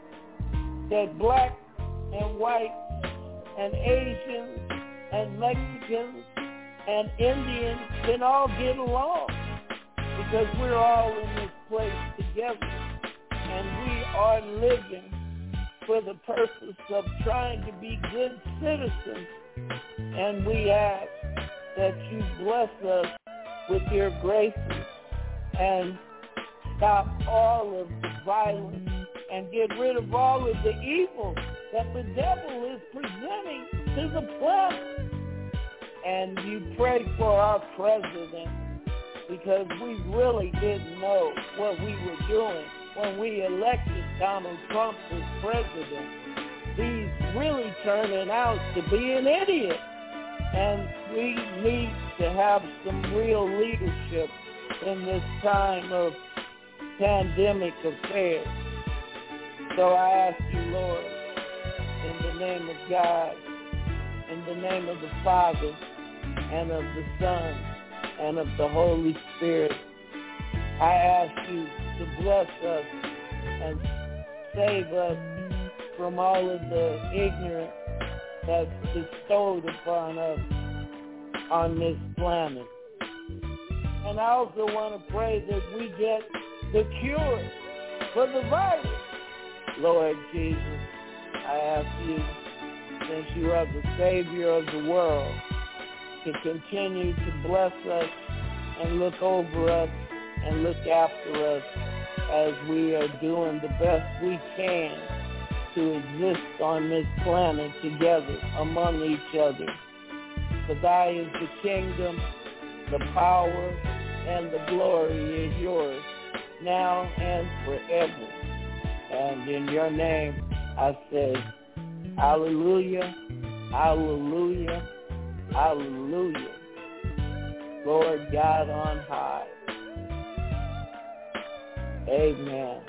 that black and white and Asians and Mexicans and Indians can all get along, because we're all in this place together, and we are living for the purpose of trying to be good citizens. And we ask that you bless us with your graces and stop all of the violence and get rid of all of the evil that the devil is presenting to the planet. And you pray for our president, because we really didn't know what we were doing when we elected Donald Trump as president. He's really turning out to be an idiot. And we need to have some real leadership in this time of pandemic affairs. So I ask you, Lord, in the name of God, in the name of the Father, and of the Son, and of the Holy Spirit, I ask you to bless us and save us from all of the ignorance that's bestowed upon us on this planet. And I also want to pray that we get the cure for the virus. Lord Jesus, I ask you, since you are the Savior of the world, to continue to bless us and look over us and look after us as we are doing the best we can to exist on this planet together among each other. For thy is the kingdom, the power, and the glory is yours, now and forever. And in your name I say, hallelujah, hallelujah, hallelujah. Lord God on high. Amen.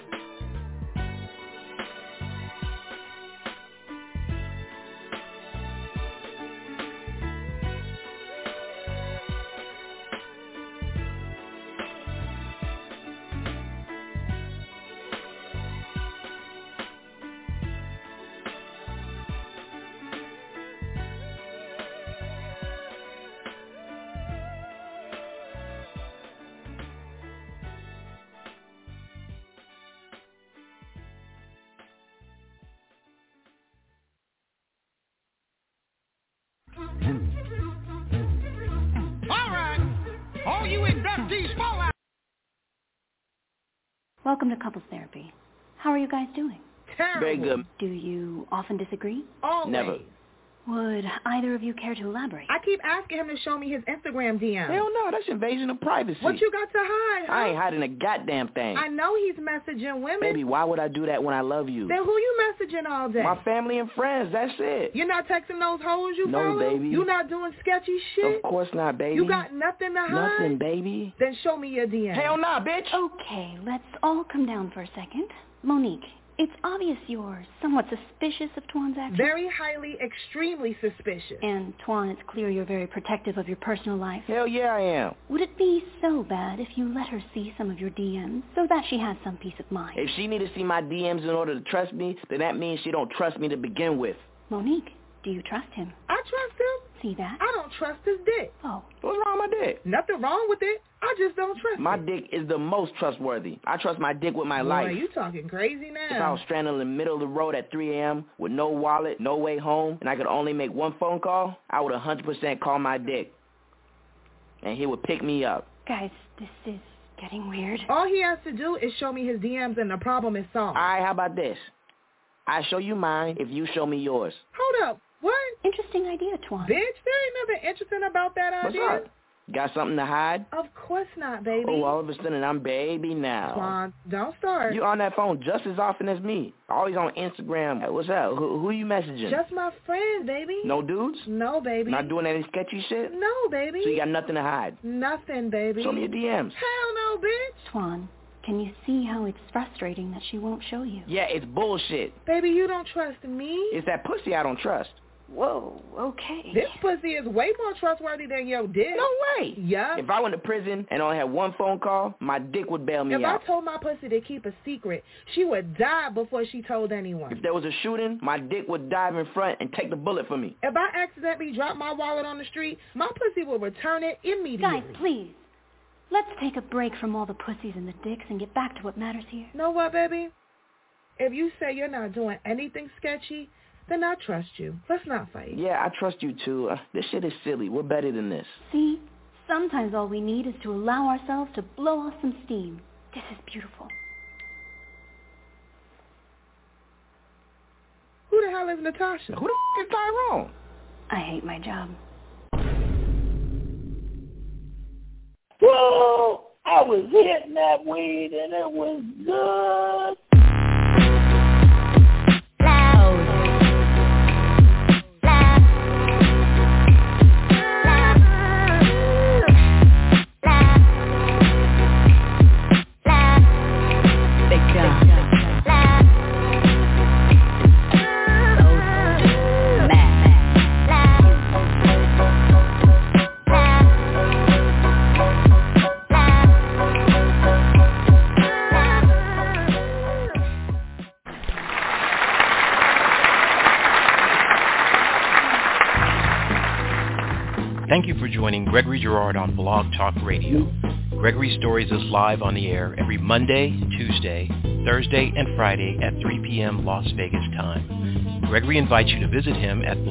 Welcome to Couples Therapy. How are you guys doing? Terrible. Very good. Do you often disagree? Always. Never. Would either of you care to elaborate? I keep asking him to show me his Instagram DM. Hell no, that's invasion of privacy. What you got to hide, huh? I ain't hiding a goddamn thing. I know he's messaging women. Baby, why would I do that when I love you? Then who you messaging all day? My family and friends, that's it. You're not texting those hoes you follow? No, baby. You not doing sketchy shit? Of course not, baby. You got nothing to hide? Nothing, baby. Then show me your DM. Hell nah, bitch. Okay, let's all come down for a second. Monique, it's obvious you're somewhat suspicious of Twan's actions. Very highly, extremely suspicious. And Twan, it's clear you're very protective of your personal life. Hell yeah, I am. Would it be so bad if you let her see some of your DMs so that she has some peace of mind? If she need to see my DMs in order to trust me, then that means she don't trust me to begin with. Monique, do you trust him? I trust him. see that. I don't trust his dick. Oh. What's wrong with my dick? Nothing wrong with it. I just don't trust My it. dick is the most trustworthy. I trust my dick with my life. Boy, you talking crazy now. If I was stranded in the middle of the road at 3 a.m. with no wallet, no way home, and I could only make one phone call, I would 100% call my dick. And he would pick me up. Guys, this is getting weird. All he has to do is show me his DMs and the problem is solved. All right, how about this? I show you mine if you show me yours. Hold up. What? Interesting idea, Twan. Bitch, there ain't nothing interesting about that idea. What's up? Got something to hide? Of course not, baby. Oh, all of a sudden I'm baby now. Twan, don't start. You on that phone just as often as me. Always on Instagram. Hey, what's up? Who you messaging? Just my friend, baby. No dudes? No, baby. Not doing any sketchy shit? No, baby. So you got nothing to hide? Nothing, baby. Show me your DMs. Hell no, bitch. Twan, can you see how it's frustrating that she won't show you? Yeah, it's bullshit. Baby, you don't trust me? It's that pussy I don't trust. Whoa, okay. This pussy is way more trustworthy than your dick. No way. Yeah. If I went to prison and only had one phone call, my dick would bail me If out. I told my pussy to keep a secret, she would die before she told anyone. If there was a shooting, my dick would dive in front and take the bullet for me. If I accidentally drop my wallet on the street, my pussy will return it immediately. Guys, please. Let's take a break from all the pussies and the dicks and get back to what matters here. Know what, baby? If you say you're not doing anything sketchy, then I trust you. Let's not fight. Yeah, I trust you too. This shit is silly. We're better than this. See? Sometimes all we need is to allow ourselves to blow off some steam. This is beautiful. Who the hell is Natasha? Who the f*** is Tyrone? I hate my job. Whoa! I was hitting that weed and it was good. Thank you for joining Gregory Girard on Blog Talk Radio. Gregory Stories is live on the air every Monday, Tuesday, Thursday, and Friday at 3 p.m. Las Vegas time. Gregory invites you to visit him at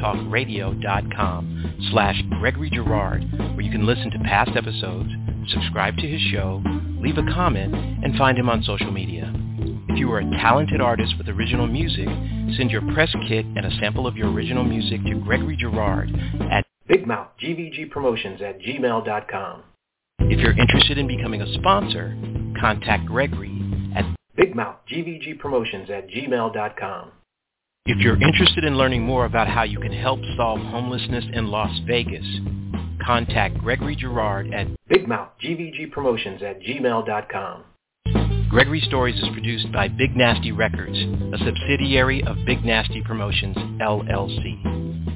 blogtalkradio.com/Gregory Girard, where you can listen to past episodes, subscribe to his show, leave a comment, and find him on social media. If you are a talented artist with original music, send your press kit and a sample of your original music to Gregory Girard at BigMouthGVGPromotions@gmail.com. If you're interested in becoming a sponsor, contact Gregory at BigMouthGVGPromotions@gmail.com. If you're interested in learning more about how you can help solve homelessness in Las Vegas, contact Gregory Girard at BigMouthGVGPromotions@gmail.com. Gregory Stories is produced by Big Nasty Records, a subsidiary of Big Nasty Promotions, LLC.